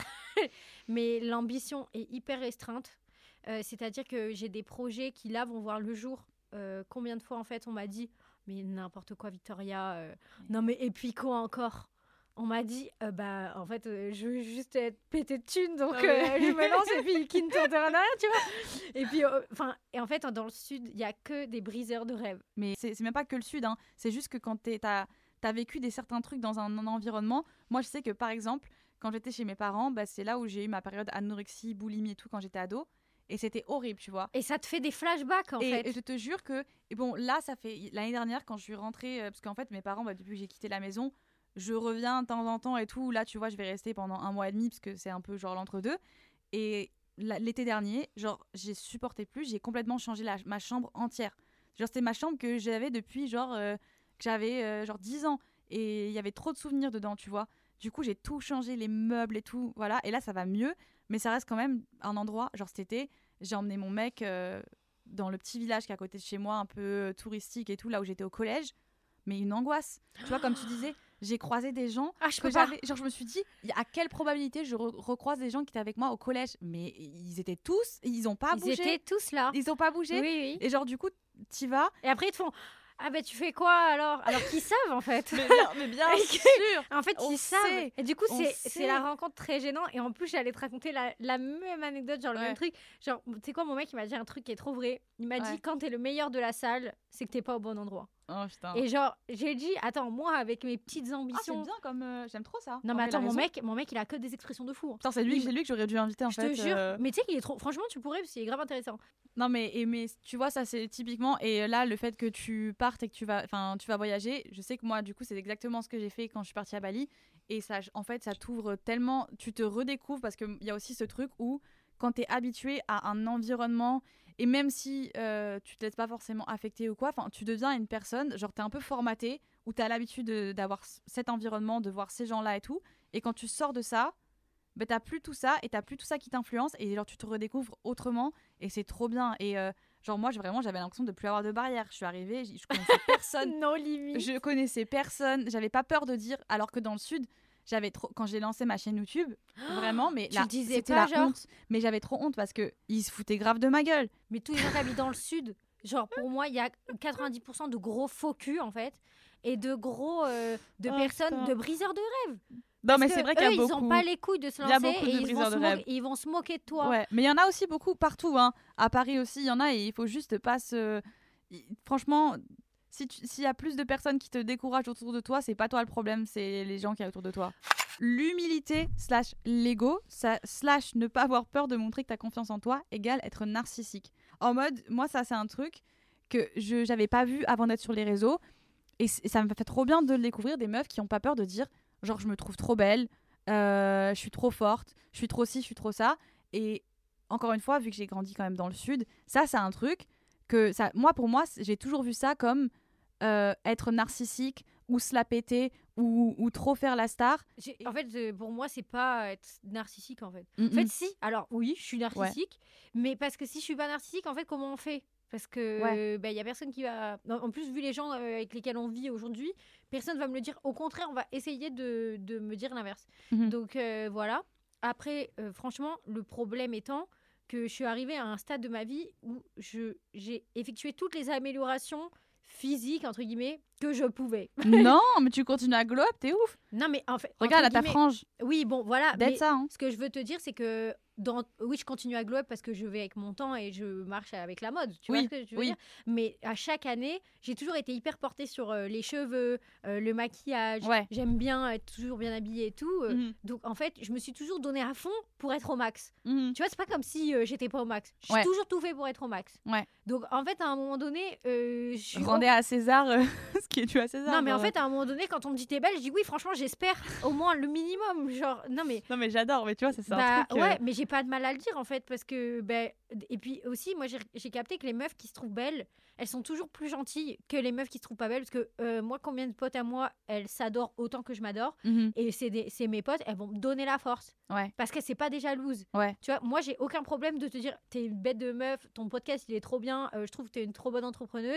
mais l'ambition est hyper restreinte. Euh, c'est-à-dire que j'ai des projets qui, là, vont voir le jour. Euh, combien de fois, en fait, on m'a dit « Mais n'importe quoi, Victoria. Euh, non, mais et puis quoi encore ?» On m'a dit, euh, bah, en fait, euh, je veux juste être pété de thunes, donc ah ouais. euh, je me lance et puis qui ne tente rien, tu vois. Et puis, enfin, euh, et en fait, dans le sud, il y a que des briseurs de rêves. Mais c'est, c'est même pas que le sud, hein. C'est juste que quand t'es, t'as, t'as vécu des certains trucs dans un, un environnement. Moi, je sais que par exemple, quand j'étais chez mes parents, bah, c'est là où j'ai eu ma période anorexie, boulimie et tout quand j'étais ado. Et c'était horrible, tu vois. Et ça te fait des flashbacks, en et, fait. Et je te jure que, et bon, là, ça fait l'année dernière quand je suis rentrée, euh, parce qu'en fait, mes parents, bah, depuis que j'ai quitté la maison, je reviens de temps en temps et tout. Là, tu vois, je vais rester pendant un mois et demi parce que c'est un peu genre l'entre-deux. Et la, l'été dernier, genre, j'ai supporté plus. J'ai complètement changé la, ma chambre entière. Genre, c'était ma chambre que j'avais depuis genre, euh, que j'avais euh, genre dix ans. Et il y avait trop de souvenirs dedans, tu vois. Du coup, j'ai tout changé, les meubles et tout. Voilà. Et là, ça va mieux. Mais ça reste quand même un endroit. Genre, cet été, j'ai emmené mon mec euh, dans le petit village qui est à côté de chez moi, un peu euh, touristique et tout, là où j'étais au collège. Mais une angoisse. Tu vois, comme tu disais, j'ai croisé des gens ah, je que j'avais. Genre, je me suis dit, à quelle probabilité je re- recroise des gens qui étaient avec moi au collège. Mais ils étaient tous, ils ont pas ils bougé. Ils étaient tous là. Ils ont pas bougé. Oui, oui. Et genre, du coup, t'y vas. Et après, ils te font. Ah ben tu fais quoi alors Alors qu'ils savent en fait. Mais bien, mais bien sûr. En fait, on ils sait, savent. Et du coup, c'est, sait. c'est la rencontre très gênante. Et en plus, j'allais te raconter la, la même anecdote, genre ouais. le même truc. Genre, tu sais quoi, mon mec, il m'a dit un truc qui est trop vrai. Il m'a ouais. dit, quand t'es le meilleur de la salle, c'est que t'es pas au bon endroit. Oh putain. Et genre, j'ai dit, attends, moi, avec mes petites ambitions. Ah, c'est bien comme. Euh, j'aime trop ça. Non, mais attends, mon mec, mon mec, il a que des expressions de fou. Putain, c'est lui, il... c'est lui que j'aurais dû inviter en je fait. Je te jure. Euh... Mais tu sais qu'il est trop. Franchement, tu pourrais, parce qu'il est grave intéressant. Non, mais, et, mais tu vois, ça, c'est typiquement. Et là, le fait que tu partes et que tu vas, enfin, tu vas voyager, je sais que moi, du coup, c'est exactement ce que j'ai fait quand je suis partie à Bali. Et ça, en fait, ça t'ouvre tellement. Tu te redécouvres parce qu'il y a aussi ce truc où, quand t'es habitué à un environnement. Et même si euh, tu te laisses pas forcément affecter ou quoi, tu deviens une personne, genre t'es un peu formaté, où t'as l'habitude de, d'avoir cet environnement, de voir ces gens-là et tout. Et quand tu sors de ça, bah, t'as plus tout ça, et t'as plus tout ça qui t'influence, et genre tu te redécouvres autrement, et c'est trop bien. Et euh, genre moi, vraiment, j'avais l'impression de plus avoir de barrière. Je suis arrivée, je connaissais personne. Non, limite. Je connaissais personne, j'avais pas peur de dire, alors que dans le sud... J'avais trop quand j'ai lancé ma chaîne YouTube, oh, vraiment, mais tu là, disais c'était pas, la genre... honte. Mais j'avais trop honte parce que ils se foutaient grave de ma gueule. Mais tous les gens qui habitent dans le sud, genre pour moi, il y a quatre-vingt-dix pour cent de gros faux culs en fait, et de gros euh, de oh, personnes, putain. de briseurs de rêves. Non, parce mais c'est vrai qu'il y a eux, beaucoup. Ils n'ont pas les couilles de se lancer et ils vont se, mo- et ils vont se moquer de toi. Ouais, mais il y en a aussi beaucoup partout. Hein. À Paris aussi, il y en a et il faut juste pas se. Franchement. Si tu, s'il y a plus de personnes qui te découragent autour de toi, c'est pas toi le problème, c'est les gens qui y a autour de toi. L'humilité slash l'ego ça, slash ne pas avoir peur de montrer que t'as confiance en toi égale être narcissique. En mode, moi ça c'est un truc que je j'avais pas vu avant d'être sur les réseaux et, et ça me fait trop bien de le découvrir, des meufs qui ont pas peur de dire genre je me trouve trop belle, euh, je suis trop forte, je suis trop ci, je suis trop ça. Et encore une fois, vu que j'ai grandi quand même dans le sud, ça c'est un truc que ça, moi pour moi j'ai toujours vu ça comme Euh, être narcissique ou se la péter ou, ou trop faire la star. J'ai, en fait, euh, pour moi, c'est pas être narcissique en fait. Mm-mm. En fait, si, alors oui, je suis narcissique, ouais. mais parce que si je suis pas narcissique, en fait, comment on fait ? Parce que il ouais. euh, bah, y a personne qui va. En plus, vu les gens euh, avec lesquels on vit aujourd'hui, personne va me le dire. Au contraire, on va essayer de, de me dire l'inverse. Mm-hmm. Donc euh, voilà. Après, euh, franchement, le problème étant que je suis arrivée à un stade de ma vie où je, j'ai effectué toutes les améliorations physique entre guillemets que je pouvais. Non, mais tu continues à glow up, t'es ouf. Non mais en fait, regarde à ta frange. Oui, bon voilà, d'être mais ça hein. Ce que je veux te dire c'est que dans oui, je continue à glow up parce que je vais avec mon temps et je marche avec la mode, tu oui, vois ce que je veux oui. dire. Mais à chaque année, j'ai toujours été hyper portée sur euh, les cheveux, euh, le maquillage. Ouais. J'aime bien être toujours bien habillée et tout. Euh, mm-hmm. Donc en fait, je me suis toujours donnée à fond pour être au max. Mm-hmm. Tu vois, c'est pas comme si euh, j'étais pas au max. J'ai ouais. toujours tout fait pour être au max. Ouais. Donc en fait, à un moment donné, euh, je suis rendez au... à César euh, ce qui est dû à César. Non mais en fait, à un moment donné, quand on me dit t'es belle, je dis oui, franchement, j'espère au moins le minimum. Genre, non mais. Non mais j'adore, mais tu vois, ça, c'est bah, un truc. Ouais, euh... mais j'ai pas de mal à le dire en fait, parce que. Bah, et puis aussi, moi j'ai, j'ai capté que les meufs qui se trouvent belles, elles sont toujours plus gentilles que les meufs qui se trouvent pas belles. Parce que euh, moi, combien de potes à moi, elles s'adorent autant que je m'adore. Mm-hmm. Et c'est, des, c'est mes potes, elles vont me donner la force. Ouais. Parce que c'est pas des jalouses. Ouais. Tu vois, moi j'ai aucun problème de te dire t'es une bête de meuf, ton podcast il est trop bien, euh, je trouve que t'es une trop bonne entrepreneuse.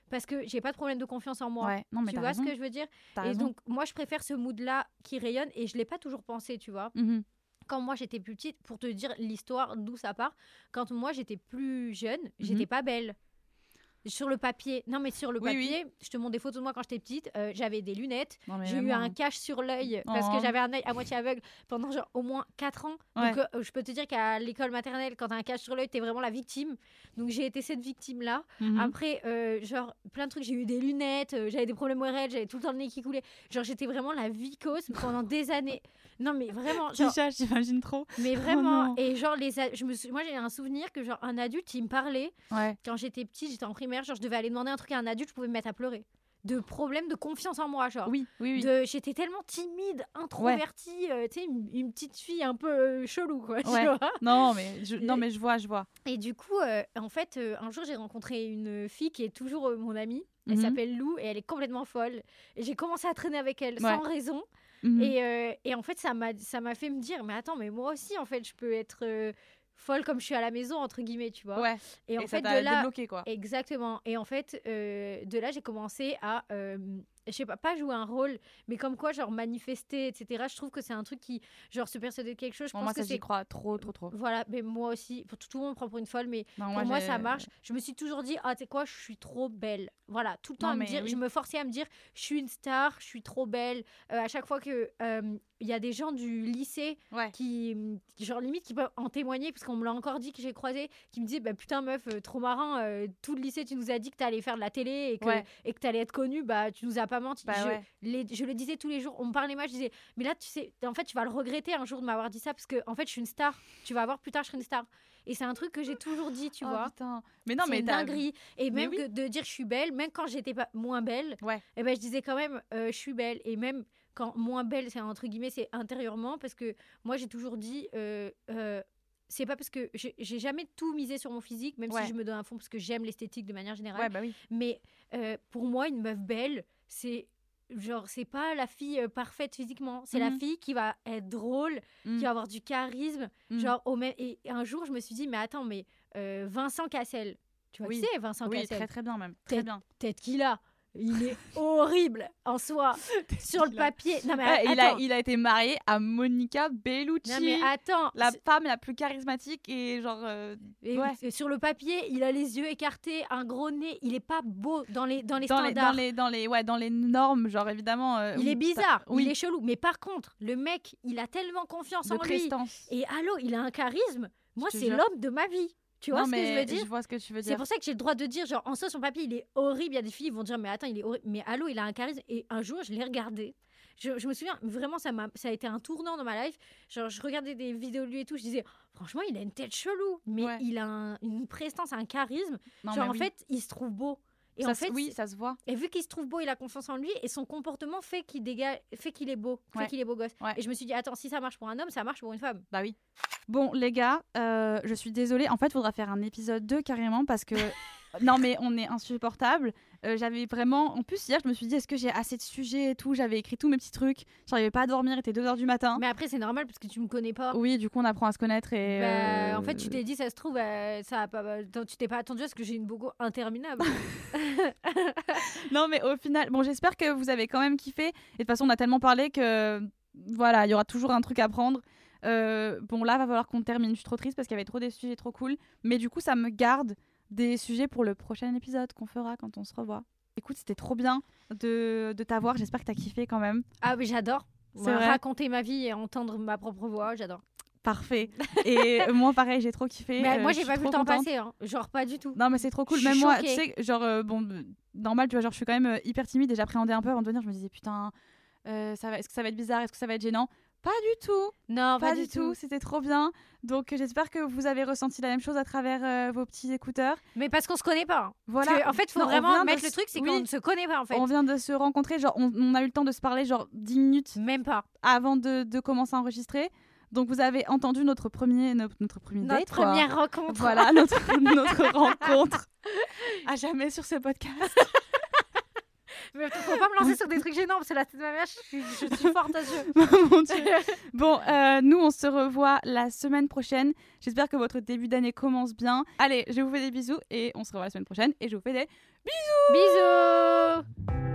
parce que j'ai pas de problème de confiance en moi. Ouais. Non, mais tu t'as vois raison. ce que je veux dire? T'as Et raison. donc, moi, je préfère ce mood-là qui rayonne et je l'ai pas toujours pensé, tu vois. Mm-hmm. Quand moi, j'étais plus petite, pour te dire l'histoire d'où ça part, quand moi, j'étais plus jeune, mm-hmm. j'étais pas belle. Sur le papier, non mais sur le oui, papier, oui. je te montre des photos de moi quand j'étais petite, euh, j'avais des lunettes, j'ai eu moi. un cache sur l'œil oh. parce que j'avais un œil à moitié aveugle pendant genre au moins quatre ans. Ouais. Donc euh, je peux te dire qu'à l'école maternelle, quand t'as un cache sur l'œil, t'es vraiment la victime. Donc j'ai été cette victime-là. Mm-hmm. Après, euh, genre plein de trucs, j'ai eu des lunettes, euh, j'avais des problèmes O R L, j'avais tout le temps le nez qui coulait. Genre j'étais vraiment la vicose pendant des années. Non mais vraiment. Genre... Tisha, j'imagine trop. Mais vraiment. Oh et genre les, a... je me, sou... moi j'ai un souvenir que genre un adulte, il me parlait ouais. quand j'étais petite, j'étais en primaire, genre je devais aller demander un truc à un adulte, je pouvais me mettre à pleurer. De problèmes de confiance en moi, genre. Oui, oui, oui. De, j'étais tellement timide, introvertie, ouais. euh, tu sais, une, une petite fille un peu euh, chelou, quoi. Tu ouais. vois non, mais je, non, mais je vois, je vois. Et du coup, euh, en fait, euh, un jour, j'ai rencontré une fille qui est toujours euh, mon amie. Elle mm-hmm. s'appelle Lou et elle est complètement folle. Et j'ai commencé à traîner avec elle ouais. sans raison. Mm-hmm. Et, euh, et en fait, ça m'a, ça m'a fait me dire, mais attends, mais moi aussi, en fait, je peux être... Euh, folle comme je suis à la maison entre guillemets, tu vois. Ouais. Et en et fait ça t'a de là débloqué, quoi. Exactement. Et en fait euh, de là j'ai commencé à euh, je sais pas pas jouer un rôle, mais comme quoi genre manifester, et cetera. Je trouve que c'est un truc qui genre se persuader de quelque chose. Je bon, pense moi que ça c'est... j'y crois trop trop trop. Voilà, mais moi aussi. Pour tout, tout le monde me prend pour une folle, mais non, pour moi, moi j'ai... ça marche. Je me suis toujours dit ah tu sais quoi, je suis trop belle. Voilà, tout le temps non, à me mais dire, oui. je me forçais à me dire je suis une star, je suis trop belle. Euh, à chaque fois que euh, il y a des gens du lycée ouais. qui, genre limite, qui peuvent en témoigner, parce qu'on me l'a encore dit que j'ai croisé, qui me disaient bah putain meuf, euh, trop marrant, euh, tout le lycée tu nous as dit que t'allais faire de la télé et que, ouais. et que t'allais être connue, bah tu nous as pas menti. Bah, je, ouais. les, je le disais tous les jours, on me parlait moi, je disais mais là tu sais, en fait tu vas le regretter un jour de m'avoir dit ça, parce que en fait je suis une star, tu vas voir plus tard je serai une star. Et c'est un truc que j'ai toujours dit, tu oh, vois. Putain. Mais non, c'est mais une t'as... dinguerie. Et mais même oui. que de dire je suis belle, même quand j'étais pas moins belle, ouais. et ben je disais quand même euh, je suis belle. Et même quand moins belle, c'est entre guillemets, c'est intérieurement, parce que moi j'ai toujours dit euh, euh, c'est pas parce que j'ai, j'ai jamais tout misé sur mon physique, même ouais. si je me donne un fond parce que j'aime l'esthétique de manière générale. Ouais, bah oui. Mais euh, pour moi, une meuf belle, c'est genre c'est pas la fille euh, parfaite physiquement, c'est mm-hmm. la fille qui va être drôle, mm. qui va avoir du charisme, mm. genre au même. Et un jour, je me suis dit mais attends, mais euh, Vincent Cassel, tu vois oui. qui c'est Vincent oui, Cassel? Oui, très très bien même. Très tête, bien. Tête qu'il a. Il est horrible en soi sur le papier. Non mais ouais, attends. il a il a été marié à Monica Bellucci. Non mais attends, la femme la plus charismatique et genre euh, et ouais. sur le papier, il a les yeux écartés, un gros nez, il est pas beau dans les dans les dans standards. Les, dans les dans les ouais, dans les normes, genre évidemment euh, il est bizarre, oui. il est chelou, mais par contre, le mec, il a tellement confiance de en prestance. lui. Et allô, il a un charisme. Moi, c'est jure. l'homme de ma vie. Tu vois non, ce que je veux dire? Je vois ce que tu veux dire. C'est pour ça que j'ai le droit de dire, genre, en soi, son papier, il est horrible. Il y a des filles qui vont dire, mais attends, il est horrible. Mais allô, il a un charisme. Et un jour, je l'ai regardé. Je, je me souviens, vraiment, ça, m'a, ça a été un tournant dans ma life. Genre, je regardais des vidéos de lui et tout. Je disais, franchement, il a une tête chelou. Mais ouais. il a un, une prestance, un charisme. Non, genre, en oui. fait, il se trouve beau. Et ça en fait, oui, ça se voit. Et vu qu'il se trouve beau, il a confiance en lui et son comportement fait qu'il dégage, fait qu'il est beau, ouais. fait qu'il est beau gosse. Ouais. Et je me suis dit, attends, si ça marche pour un homme, ça marche pour une femme. Bah oui. Bon, les gars, euh, je suis désolée. En fait, il faudra faire un épisode deux carrément parce que non, mais on est insupportable. Euh, j'avais vraiment. En plus, hier, je me suis dit, est-ce que j'ai assez de sujets et tout? J'avais écrit tous mes petits trucs. J'arrivais pas à dormir, il était deux heures du matin. Mais après, c'est normal parce que tu me connais pas. Oui, du coup, on apprend à se connaître. Et bah, euh... en fait, tu t'es dit, ça se trouve, euh, ça a pas... tu t'es pas attendu à ce que j'ai une bogo interminable. Non, mais au final, bon, j'espère que vous avez quand même kiffé. Et de toute façon, on a tellement parlé que voilà, il y aura toujours un truc à prendre. Euh, bon, là, va falloir qu'on termine. Je suis trop triste parce qu'il y avait trop des sujets trop cool. Mais du coup, ça me garde des sujets pour le prochain épisode qu'on fera quand on se revoit. Écoute, c'était trop bien de, de t'avoir. J'espère que t'as kiffé quand même. Ah oui, j'adore. C'est vrai. Raconter ma vie et entendre ma propre voix, j'adore. Parfait. Et moi, pareil, j'ai trop kiffé. Mais euh, moi, j'ai pas vu le temps contente. passer. Hein. Genre, pas du tout. Non, mais c'est trop cool. Je Même suis moi, choquée. tu sais, genre, euh, bon, normal, tu vois, genre, je suis quand même euh, hyper timide et j'appréhendais un peu avant de venir. Je me disais, putain, euh, ça va, est-ce que ça va être bizarre? Est-ce que ça va être gênant? Pas du tout. Non, pas, pas du du tout. tout. C'était trop bien. Donc, j'espère que vous avez ressenti la même chose à travers euh, vos petits écouteurs. Mais parce qu'on se connaît pas. Voilà. Parce que, en fait, il faut non, vraiment mettre de... le truc, c'est oui. qu'on ne se connaît pas, en fait. On vient de se rencontrer, genre, on, on a eu le temps de se parler, genre, dix minutes. Même pas. Avant de, de commencer à enregistrer. Donc, vous avez entendu notre premier, notre, notre premier notre date, première quoi. rencontre. Voilà, notre, notre rencontre. À jamais sur ce podcast. Mais faut pas me lancer sur des trucs gênants parce que la tête de ma mère, je, je, je suis forte à ce jeu. Mon Dieu. Bon, euh, nous, on se revoit la semaine prochaine. J'espère que votre début d'année commence bien. Allez, je vous fais des bisous et on se revoit la semaine prochaine. Et je vous fais des bisous. Bisous.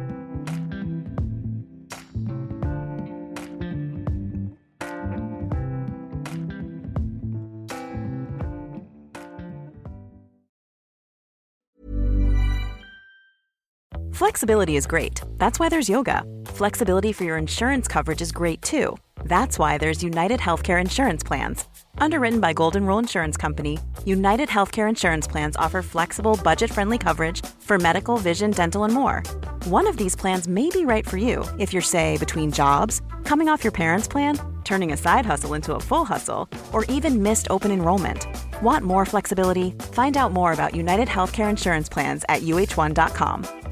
Flexibility is great. That's why there's yoga. Flexibility for your insurance coverage is great too. That's why there's United Healthcare Insurance Plans. Underwritten by Golden Rule Insurance Company, United Healthcare Insurance Plans offer flexible, budget-friendly coverage for medical, vision, dental, and more. One of these plans may be right for you if you're, say, between jobs, coming off your parents' plan, turning a side hustle into a full hustle, or even missed open enrollment. Want more flexibility? Find out more about United Healthcare Insurance Plans at U H one dot com.